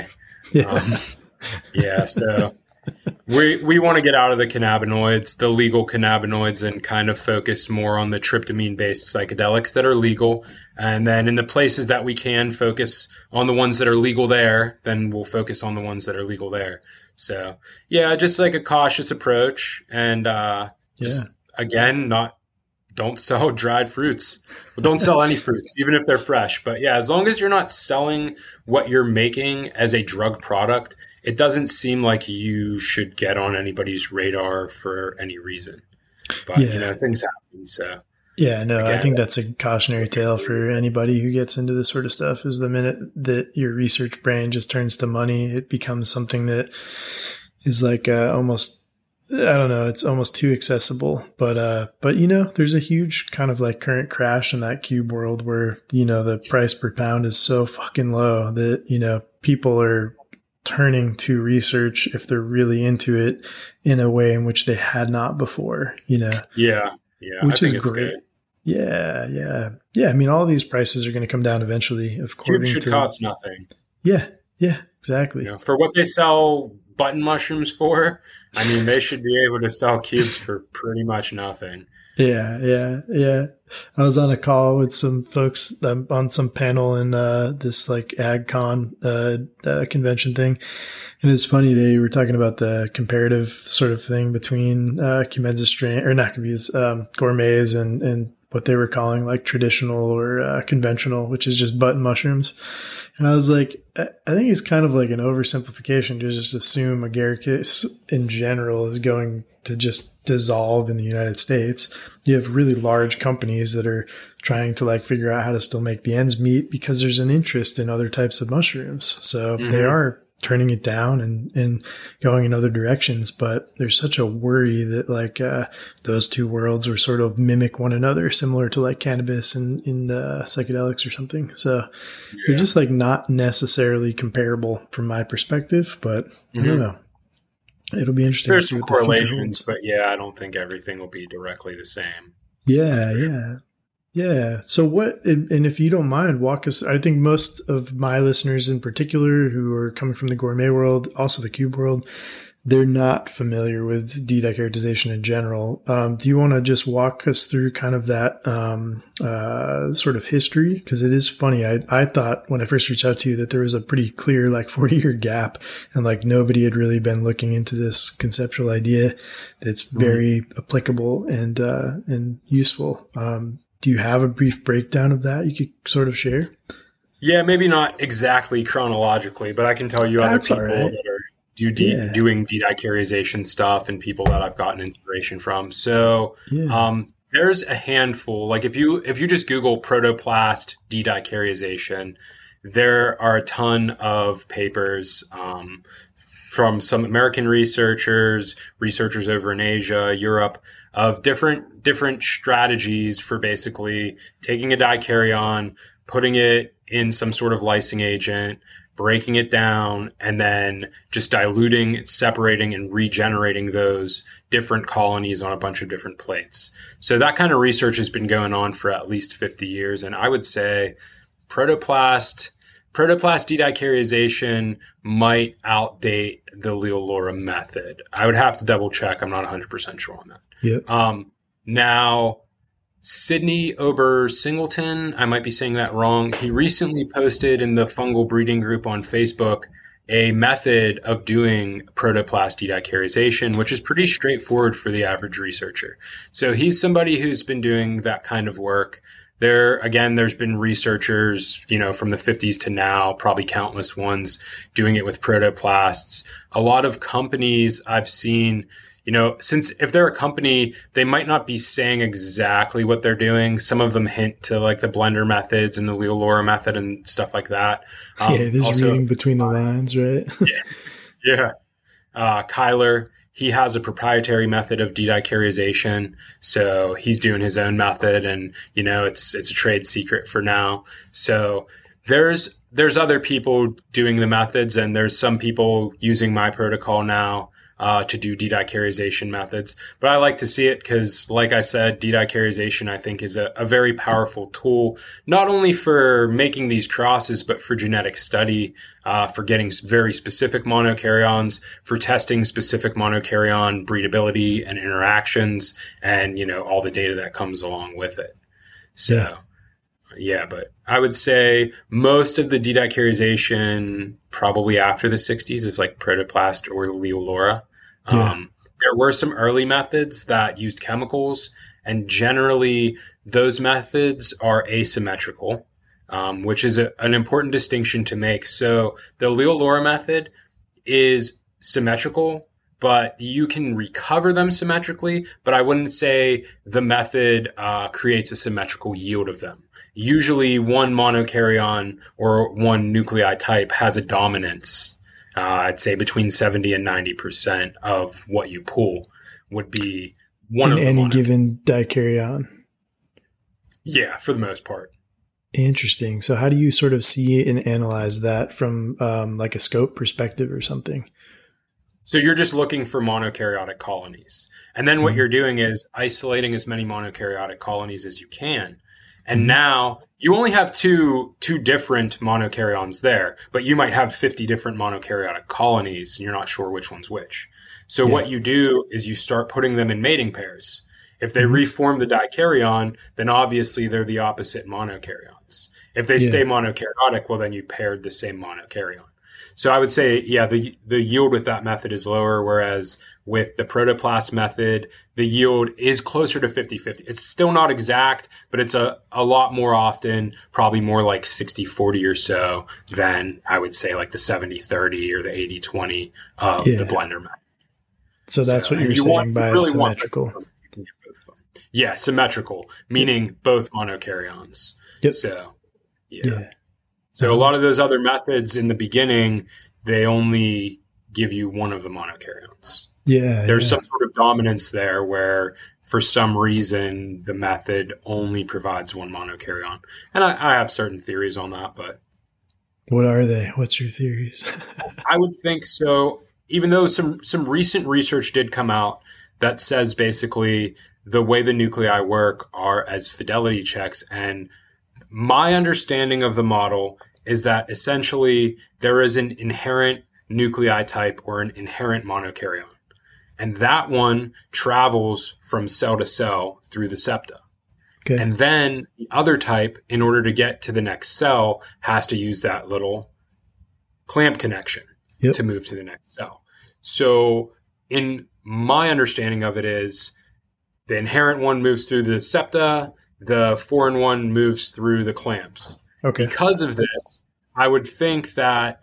So we want to get out of the cannabinoids, the legal cannabinoids, and kind of focus more on the tryptamine-based psychedelics that are legal. And then in the places that we can focus on the ones that are legal there, then we'll focus on the ones that are legal there. So, just like a cautious approach. And again, don't sell dried fruits. Well, don't sell any fruits, even if they're fresh. But as long as you're not selling what you're making as a drug product, it doesn't seem like you should get on anybody's radar for any reason. But, things happen. So, again, I think that's a cautionary tale for anybody who gets into this sort of stuff. Is the minute that your research brain just turns to money, it becomes something that is like almost, I don't know, it's almost too accessible. But there's a huge kind of like current crash in that cube world where, the price per pound is so fucking low that, people are turning to research if they're really into it in a way in which they had not before, which is great. Good. Yeah. I mean, all these prices are going to come down eventually. Of course, cubes should cost nothing. Yeah, exactly. For what they sell button mushrooms for, I mean, they should be able to sell cubes for pretty much nothing. Yeah. I was on a call with some folks on some panel in this like AgCon convention thing. And it's funny, they were talking about the comparative sort of thing between Kimenza strain, or not confused, gourmets and what they were calling like traditional or conventional, which is just button mushrooms. And I was like, I think it's kind of like an oversimplification to just assume agaricus in general is going to just dissolve in the United States. You have really large companies that are trying to like figure out how to still make the ends meet because there's an interest in other types of mushrooms. So they are turning it down and going in other directions. But there's such a worry that like those two worlds are sort of mimic one another, similar to like cannabis and in the psychedelics or something. So they're just like not necessarily comparable from my perspective, but I don't know. It'll be interesting There's to see some what the future correlations, holds. but yeah, I don't think everything will be directly the same. Yeah. So what, and if you don't mind, walk us, I think most of my listeners in particular who are coming from the gourmet world, also the cube world, they're not familiar with de-dicaritization in general. Do you want to just walk us through kind of that sort of history? Because it is funny. I thought when I first reached out to you that there was a pretty clear like 40-year gap and like nobody had really been looking into this conceptual idea that's very applicable and useful. Do you have a brief breakdown of that you could sort of share? Yeah, maybe not exactly chronologically, but I can tell you other people that are doing de-dicarization stuff and people that I've gotten inspiration from. So there's a handful. Like if you just Google protoplast de-dicarization, there are a ton of papers from some American researchers over in Asia, Europe, of different strategies for basically taking a dikaryon, putting it in some sort of lysing agent, breaking it down, and then just diluting, separating, and regenerating those different colonies on a bunch of different plates. So that kind of research has been going on for at least 50 years. And I would say protoplast de-dicarization might outdate the Leolora method. I would have to double check. I'm not 100% sure on that. Yep. Now, Sidney Ober-Singleton, I might be saying that wrong. He recently posted in the Fungal Breeding Group on Facebook a method of doing protoplast de-dicarization, which is pretty straightforward for the average researcher. So he's somebody who's been doing that kind of work. There's been researchers, from the 50s to now, probably countless ones doing it with protoplasts. A lot of companies I've seen, since if they're a company, they might not be saying exactly what they're doing. Some of them hint to like the blender methods and the Leolora method and stuff like that. There's also reading between the lines, right? Yeah. Kyler, he has a proprietary method of de-dicarization. So he's doing his own method and, it's a trade secret for now. So there's other people doing the methods and there's some people using my protocol now to do de-dicarization methods. But I like to see it because, like I said, de-dicarization, I think, is a very powerful tool, not only for making these crosses, but for genetic study, for getting very specific monokaryons, for testing specific monokaryon breedability and interactions, and, all the data that comes along with it. So, but I would say most of the de-dicarization probably after the 60s is like protoplast or Leolora. There were some early methods that used chemicals, and generally those methods are asymmetrical, which is an important distinction to make. So the Leolora method is symmetrical, but you can recover them symmetrically, but I wouldn't say the method creates a symmetrical yield of them. Usually one monokaryon or one nuclei type has a dominance. I'd say between 70 and 90% of what you pull would be one of them. In any given dikaryon. Yeah, for the most part. Interesting. So how do you sort of see and analyze that from like a scope perspective or something? So you're just looking for monokaryotic colonies. And then what you're doing is isolating as many monokaryotic colonies as you can. And now you only have two different monokaryons there, but you might have 50 different monokaryotic colonies and you're not sure which one's which. So what you do is you start putting them in mating pairs. If they reform the dikaryon, then obviously they're the opposite monokaryons. If they stay monokaryotic, well, then you paired the same monokaryon. So I would say, yeah, the yield with that method is lower, whereas with the protoplast method, the yield is closer to 50-50. It's still not exact, but it's a lot more often, probably more like 60-40 or so than I would say like the 70-30 or the 80-20 of the blender method. So that's what you're saying by really symmetrical. Yeah, symmetrical, meaning both monokaryons. Yep. So, yeah. So a lot of those other methods in the beginning, they only give you one of the monokaryons. Yeah. There's some sort of dominance there where for some reason the method only provides one monokaryon. And I have certain theories on that, but. What are they? What's your theories? I would think so. Even though some recent research did come out that says basically the way the nuclei work are as fidelity checks. And my understanding of the model is that essentially there is an inherent nuclei type or an inherent monokaryon. And that one travels from cell to cell through the septa. Okay. And then the other type, in order to get to the next cell, has to use that little clamp connection to move to the next cell. So in my understanding of it is the inherent one moves through the septa, the foreign one moves through the clamps. Okay. Because of this, I would think that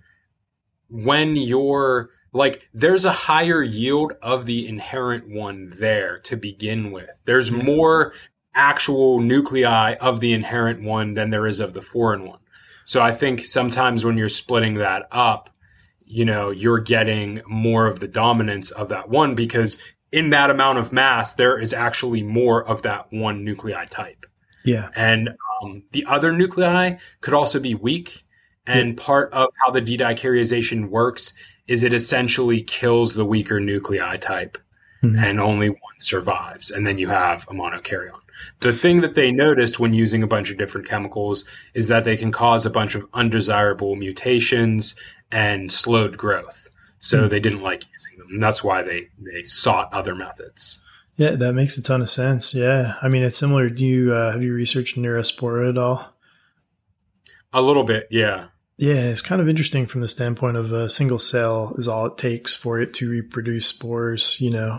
when you're like, there's a higher yield of the inherent one there to begin with. There's more actual nuclei of the inherent one than there is of the foreign one. So I think sometimes when you're splitting that up, you're getting more of the dominance of that one because in that amount of mass, there is actually more of that one nuclei type. Yeah. And the other nuclei could also be weak. And part of how the de-dikaryoization works is it essentially kills the weaker nuclei type and only one survives. And then you have a monokaryon. The thing that they noticed when using a bunch of different chemicals is that they can cause a bunch of undesirable mutations and slowed growth. So they didn't like using them. And that's why they sought other methods. Yeah, that makes a ton of sense. Yeah. I mean, it's similar. Do you have you researched Neurospora at all? A little bit, yeah. Yeah, it's kind of interesting from the standpoint of a single cell is all it takes for it to reproduce spores,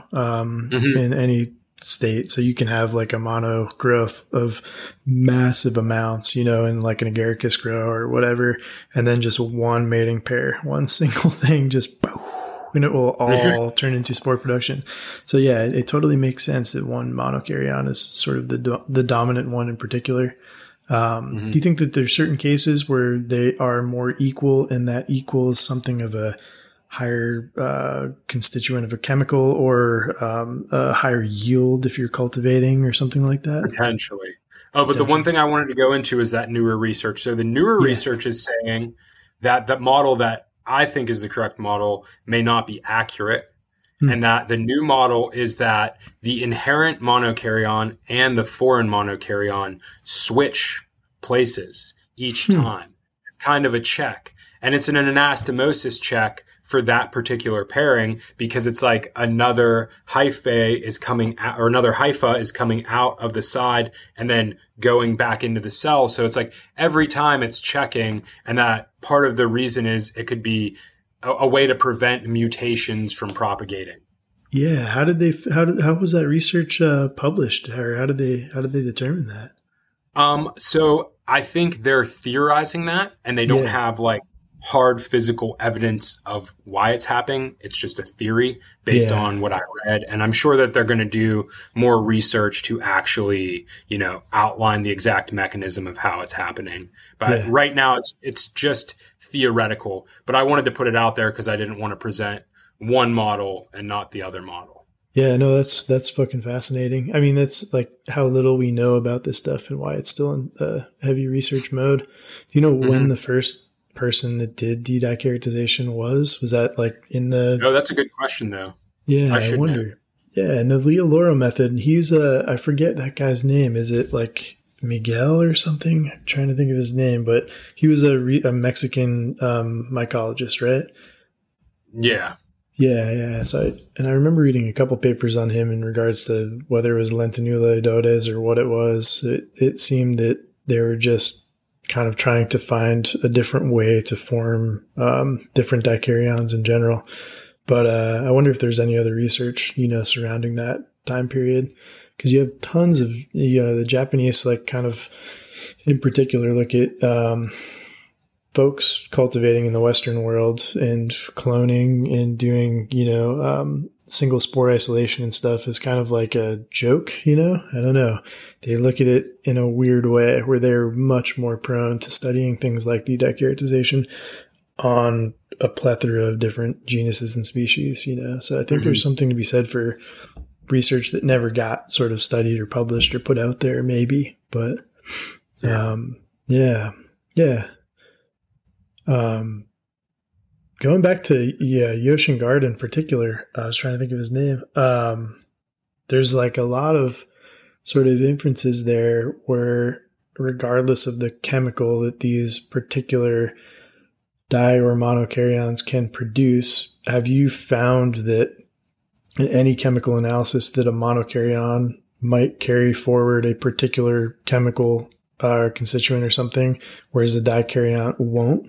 in any state. So you can have like a mono growth of massive amounts, in like an agaricus grow or whatever, and then just one mating pair, one single thing, just boom, and it will all turn into spore production. So yeah, it totally makes sense that one monokaryon is sort of the dominant one in particular. Do you think that there's certain cases where they are more equal and that equals something of a higher constituent of a chemical or a higher yield if you're cultivating or something like that? Potentially. Oh, but the one thing I wanted to go into is that newer research. So the newer research is saying that that model that I think is the correct model may not be accurate. And that the new model is that the inherent monokaryon and the foreign monokaryon switch places each time. It's kind of a check. And it's an anastomosis check for that particular pairing because it's like another hyphae is coming out, or another hypha is coming out of the side and then going back into the cell. So it's like every time it's checking, and that part of the reason is it could be a way to prevent mutations from propagating. Yeah. How was that research published, or how did they determine that? So I think they're theorizing that, and they don't have like hard physical evidence of why it's happening. It's just a theory based on what I read. And I'm sure that they're going to do more research to actually, outline the exact mechanism of how it's happening. But right now it's just theoretical, but I wanted to put it out there because I didn't want to present one model and not the other model. Yeah, no, that's fucking fascinating. I mean, that's like how little we know about this stuff and why it's still in heavy research mode. Do you know when the first person that did de-dikaryoticization was? Was that like in the... No, that's a good question though. Yeah, I wonder. Know. Yeah, and the Leo Loro method, he's I forget that guy's name. Is it like Miguel or something? I'm trying to think of his name, but he was a Mexican mycologist, right? Yeah. Yeah. So I remember reading a couple papers on him in regards to whether it was Lentinula idodes or what it was. It seemed that they were just kind of trying to find a different way to form different dikaryons in general. But I wonder if there's any other research, surrounding that time period, because you have tons of, the Japanese, like kind of in particular, look at folks cultivating in the Western world and cloning and doing, single spore isolation and stuff is kind of like a joke, I don't know. They look at it in a weird way where they're much more prone to studying things like didikaryotization on a plethora of different genuses and species, So I think there's something to be said for research that never got sort of studied or published or put out there, maybe. But yeah. Going back to Yoshingard in particular, I was trying to think of his name. There's like a lot of sort of inferences there where, regardless of the chemical that these particular di or monokaryons can produce, have you found that in any chemical analysis that a monokaryon might carry forward a particular chemical constituent or something, whereas a dikaryon won't?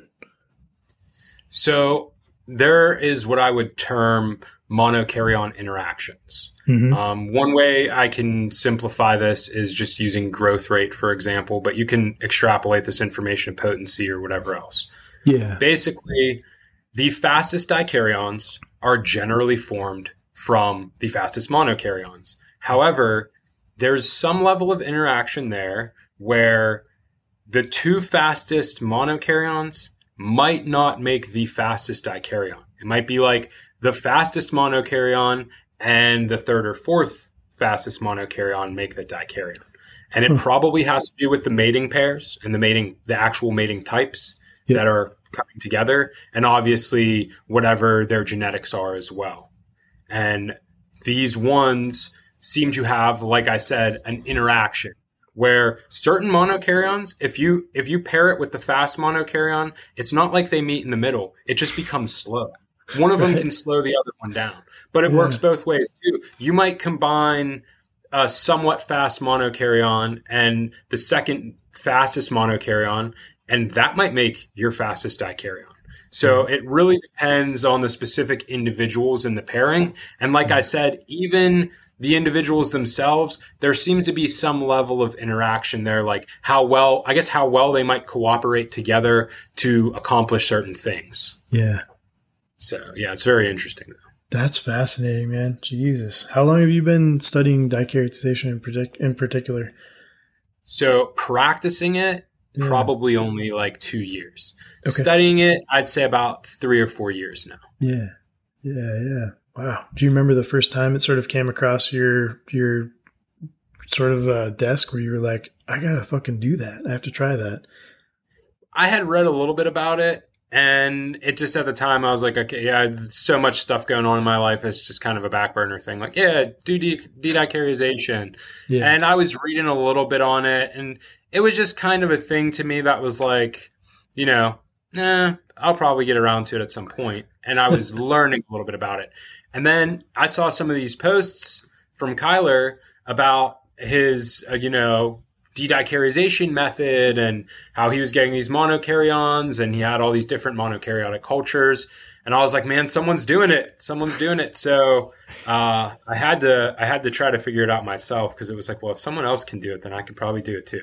So there is what I would term monokaryon interactions. One way I can simplify this is just using growth rate, for example, but you can extrapolate this information to potency or whatever else. Yeah. Basically, the fastest dikaryons are generally formed from the fastest monokaryons. However, there's some level of interaction there where the two fastest monokaryons might not make the fastest dikaryon. It might be like the fastest monokaryon and the third or fourth fastest monokaryon make the dikaryon. And it probably has to do with the mating pairs and the actual mating types that are coming together, and obviously whatever their genetics are as well. And these ones seem to have, like I said, an interaction where certain monokaryons, if you pair it with the fast monokaryon, it's not like they meet in the middle. It just becomes slow. One of them can slow the other one down, but it works both ways too. You might combine a somewhat fast monokaryon and the second fastest monokaryon, and that might make your fastest dikaryon. So it really depends on the specific individuals in the pairing. And like I said, even the individuals themselves, there seems to be some level of interaction there, like how well they might cooperate together to accomplish certain things. Yeah. So yeah, it's very interesting though. That's fascinating, man. Jesus. How long have you been studying dikaryotization in particular? So practicing it, probably only like 2 years. Okay. Studying it, I'd say about 3 or 4 years now. Yeah. Wow. Do you remember the first time it sort of came across your sort of desk where you were like, I gotta fucking do that. I have to try that. I had read a little bit about it, and it just at the time I was like, okay, yeah, so much stuff going on in my life. It's just kind of a back burner thing. Like, yeah, do dikaryotization. Yeah. And I was reading a little bit on it, and it was just kind of a thing to me that was like, I'll probably get around to it at some point. And I was learning a little bit about it. And then I saw some of these posts from Kyler about his, dedikaryozation method and how he was getting these monokaryons, and he had all these different monokaryotic cultures. And I was like, man, someone's doing it. So I had to try to figure it out myself, because it was like, well, if someone else can do it, then I can probably do it too.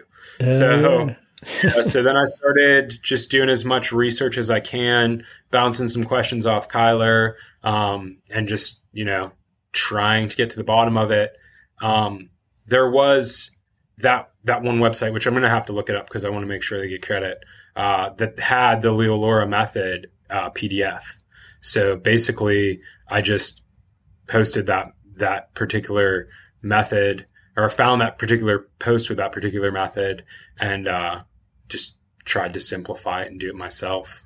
So then I started just doing as much research as I can, bouncing some questions off Kyler, and just, trying to get to the bottom of it. There was that one website, which I'm going to have to look it up because I want to make sure they get credit, that had the Leolora method PDF. So basically I just posted that particular method, or found that particular post with that particular method, and just tried to simplify it and do it myself.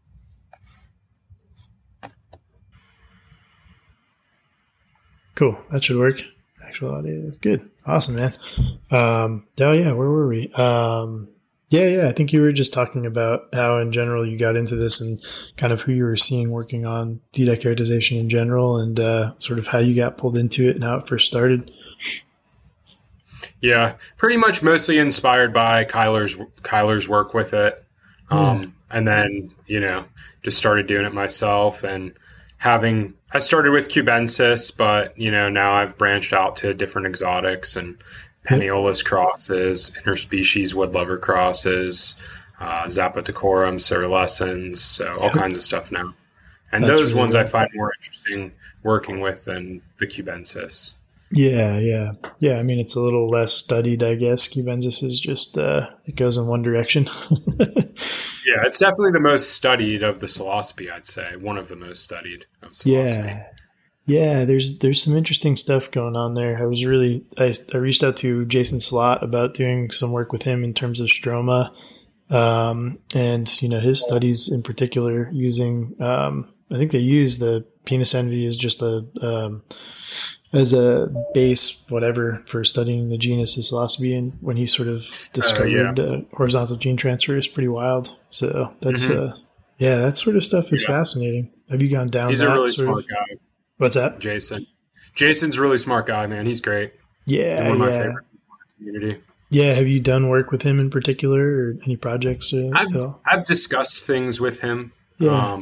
Cool. That should work. Actual audio. Good. Awesome, man. Where were we? I think you were just talking about how in general you got into this and kind of who you were seeing working on dikaryotization in general, and sort of how you got pulled into it and how it first started. Yeah, pretty much mostly inspired by Kyler's work with it. And then, just started doing it myself and I started with cubensis, but, now I've branched out to different exotics and Paniolus crosses, interspecies woodlover crosses, Zapotecorum, Cerulescens, so all kinds of stuff now. And that's those really ones I find more interesting working with than the cubensis. Yeah. I mean, it's a little less studied, I guess. Cubensis is just, it goes in one direction. Yeah, it's definitely the most studied of the Psilocybe, I'd say. One of the most studied of Psilocybe. Yeah, there's some interesting stuff going on there. I reached out to Jason Slott about doing some work with him in terms of stroma. And, his studies in particular using, I think they use the penis envy as just as a base, whatever, for studying the genus of Psilocybe. And when he sort of discovered horizontal gene transfer is pretty wild. So that's, that sort of stuff is fascinating. Have you gone down He's that a really sort smart of, guy. What's that? Jason's a really smart guy, man. He's great. Yeah. One of my favorite in the community. Yeah. Have you done work with him in particular or any projects at all? I've discussed things with him. Yeah.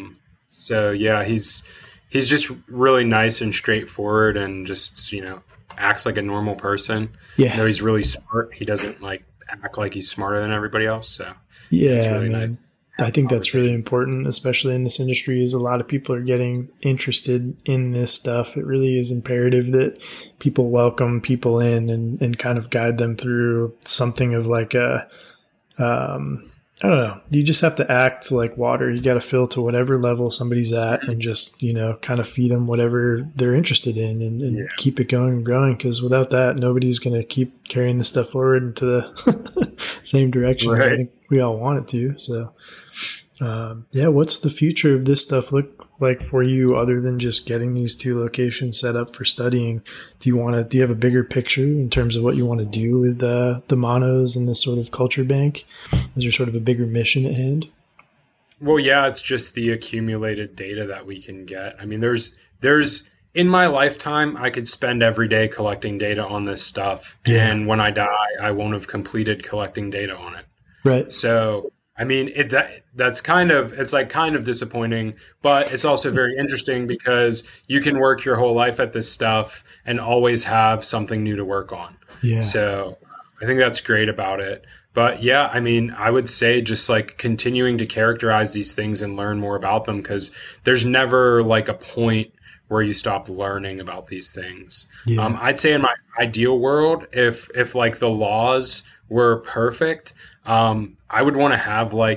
He's just really nice and straightforward and just, acts like a normal person. Yeah. He's really smart. He doesn't act like he's smarter than everybody else. So it's really nice. I think that's really important, especially in this industry, is a lot of people are getting interested in this stuff. It really is imperative that people welcome people in and kind of guide them through something of like I don't know. You just have to act like water. You got to fill to whatever level somebody's at and just, kind of feed them whatever they're interested in and keep it going and growing. Because without that, nobody's going to keep carrying this stuff forward into the same direction as I think we all want it to. So, what's the future of this stuff look like for you other than just getting these two locations set up for studying? Do you have a bigger picture in terms of what you want to do with the monos and this sort of culture bank? Is there sort of a bigger mission at hand? Well, yeah, it's just the accumulated data that we can get. I mean, there's in my lifetime, I could spend every day collecting data on this stuff. Yeah. And when I die, I won't have completed collecting data on it. Right. So, I mean, it's kind of disappointing, but it's also very interesting because you can work your whole life at this stuff and always have something new to work on. Yeah. So I think that's great about it. But yeah, I mean, I would say just continuing to characterize these things and learn more about them, because there's never a point where you stop learning about these things. Yeah. I'd say in my ideal world, if the laws were perfect, I would want to have an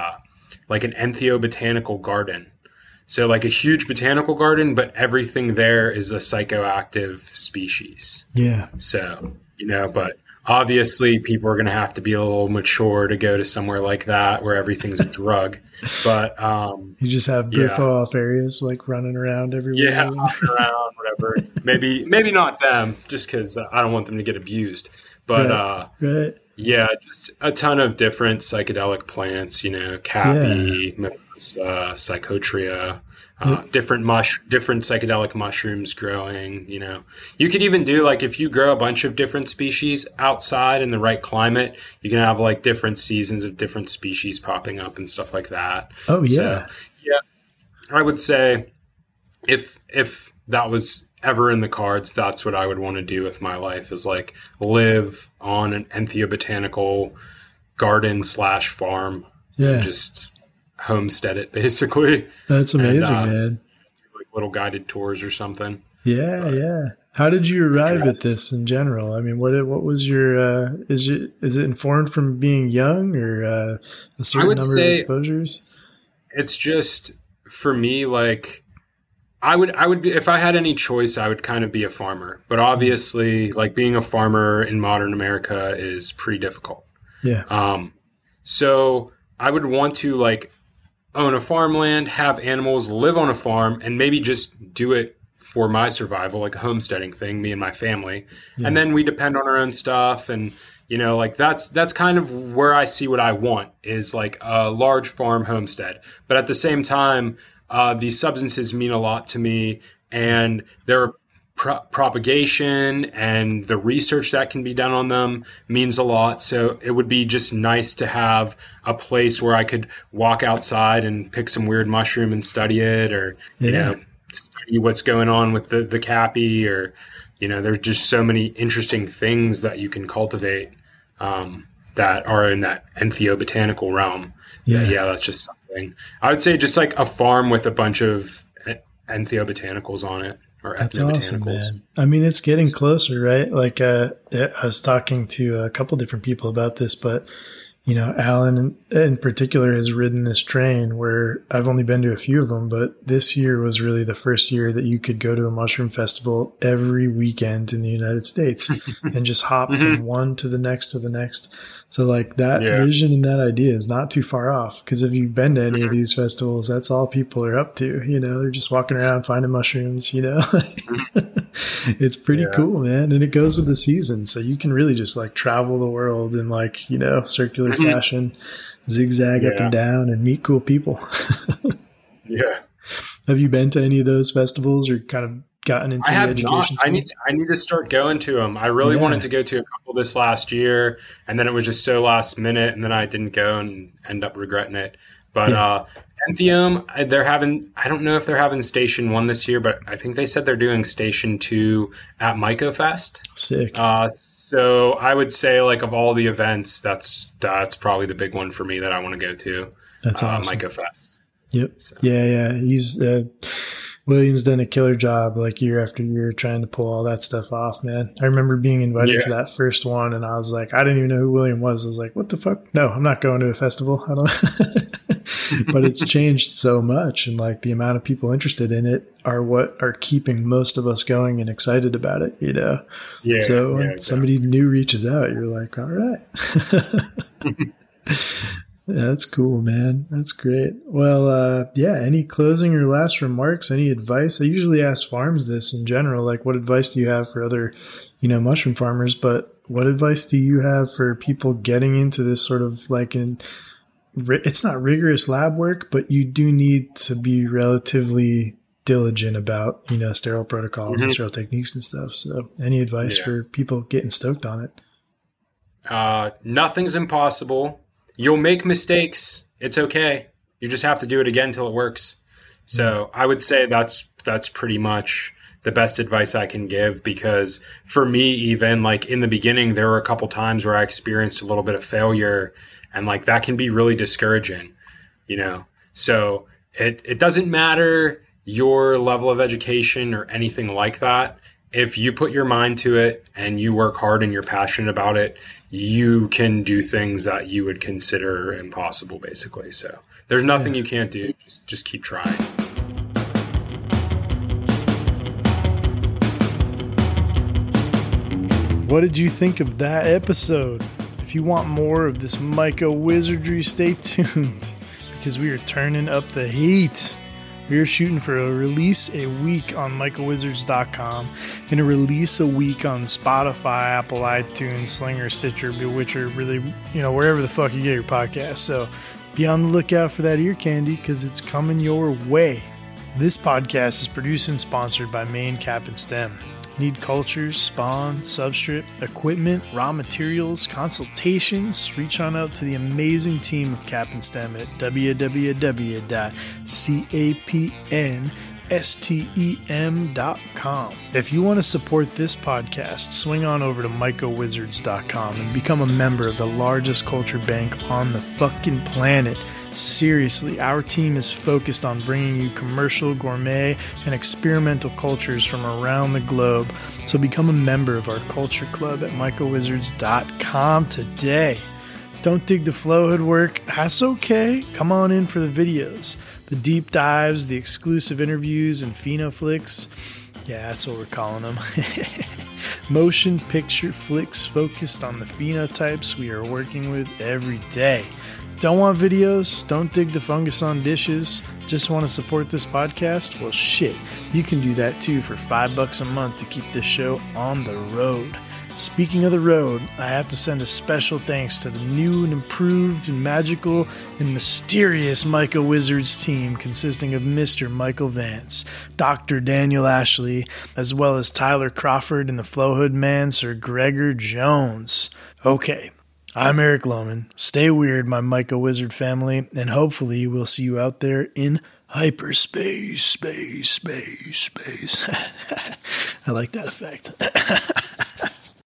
entheobotanical garden. So a huge botanical garden, but everything there is a psychoactive species. Yeah. So, but obviously people are going to have to be a little mature to go to somewhere like that where everything's a drug. But you just have Burfoff off areas running around everywhere. Yeah, hopping around, whatever. Maybe not them, just because I don't want them to get abused. But right. Yeah, just a ton of different psychedelic plants, Cappy, Mimosa, Psychotria, different psychedelic mushrooms growing, You could even do, if you grow a bunch of different species outside in the right climate, you can have, different seasons of different species popping up and stuff like that. Oh, yeah. So, yeah, I would say if that was ever in the cards, that's what I would want to do with my life, is live on an entheobotanical garden / farm. Yeah. And just homestead it, basically. That's amazing, man. Little guided tours or something. Yeah. Yeah. How did you arrive at this in general? I mean, what was your, is it informed from being young or a certain number of exposures? It's just, for me, I would be, if I had any choice, I would kind of be a farmer. But obviously, being a farmer in modern America is pretty difficult. Yeah. So I would want to own a farmland, have animals, live on a farm, and maybe just do it for my survival, a homesteading thing, me and my family. Yeah. And then we depend on our own stuff. And, that's kind of where I see what I want, is a large farm homestead. But at the same time, these substances mean a lot to me, and they're propagation and the research that can be done on them means a lot. So it would be just nice to have a place where I could walk outside and pick some weird mushroom and study it, or, you know, study what's going on with the cappy, or, you know, there's just so many interesting things that you can cultivate that are in that entheobotanical realm. Yeah, that's just something. I would say just like a farm with a bunch of entheobotanicals on it. That's awesome, man. I mean, it's getting closer, right? Like, I was talking to a couple different people about this, but, you know, Alan in particular has ridden this train where I've only been to a few of them, but this year was really the first year that you could go to a mushroom festival every weekend in the United States and just hop from one to the next to the next. So like that vision and that idea is not too far off, because if you've been to any of these festivals, that's all people are up to. You know, they're just walking around finding mushrooms, you know. It's pretty cool, man. And it goes with the season. So you can really just like travel the world in like, you know, circular fashion, zigzag up and down and meet cool people. Have you been to any of those festivals or kind of gotten into the education? I need to start going to them. I really wanted to go to a couple this last year, and then it was just so last minute, and then I didn't go and end up regretting it. But Entheum, I don't know if they're having Station 1 this year, but I think they said they're doing Station 2 at MycoFest. Sick. So I would say, like, of all the events, that's probably the big one for me that I want to go to. That's awesome. MycoFest. Yep. So. Yeah. He's William's done a killer job like year after year trying to pull all that stuff off, man. I remember being invited to that first one and I was like, I didn't even know who William was. I was like, what the fuck? No, I'm not going to a festival. I don't But it's changed so much, and like the amount of people interested in it are what are keeping most of us going and excited about it, you know? So when somebody new reaches out, you're like, all right. Yeah, that's cool, man. That's great. Well, any closing or last remarks, any advice? I usually ask farms this in general, like what advice do you have for other, you know, mushroom farmers, but what advice do you have for people getting into this sort of like it's not rigorous lab work, but you do need to be relatively diligent about, you know, sterile protocols and sterile techniques and stuff. So any advice for people getting stoked on it? Nothing's impossible. You'll make mistakes. It's okay. You just have to do it again till it works. So I would say that's pretty much the best advice I can give, because for me, even like in the beginning, there were a couple times where I experienced a little bit of failure, and like that can be really discouraging, you know? So it doesn't matter your level of education or anything like that. If you put your mind to it and you work hard and you're passionate about it, you can do things that you would consider impossible, basically. So there's nothing you can't do. Just keep trying. What did you think of that episode? If you want more of this Myco wizardry, stay tuned, because we are turning up the heat. We are shooting for a release a week on MycoWizards.com and a release a week on Spotify, Apple, iTunes, Slinger, Stitcher, Bewitcher, really, you know, wherever the fuck you get your podcast. So be on the lookout for that ear candy, because it's coming your way. This podcast is produced and sponsored by Maine Cap and Stem. Need cultures, spawn, substrate, equipment, raw materials, consultations? Reach on out to the amazing team of Cap and Stem at www.capnstem.com. If you want to support this podcast, swing on over to MycoWizards.com and become a member of the largest culture bank on the fucking planet. Seriously, our team is focused on bringing you commercial, gourmet, and experimental cultures from around the globe. So become a member of our culture club at MycoWizards.com today. Don't dig the flowhood work? That's okay. Come on in for the videos, the deep dives, the exclusive interviews, and Phenoflix. Yeah, that's what we're calling them. Motion picture flicks focused on the phenotypes we are working with every day. Don't want videos? Don't dig the fungus on dishes? Just want to support this podcast? Well, shit, you can do that too for $5 a month to keep this show on the road. Speaking of the road, I have to send a special thanks to the new and improved and magical and mysterious Micah Wizards team consisting of Mr. Michael Vance, Dr. Daniel Ashley, as well as Tyler Crawford and the Flowhood man, Sir Gregor Jones. Okay, I'm Eric Lohman. Stay weird, my Micah Wizard family, and hopefully we'll see you out there in hyperspace, space. I like that effect.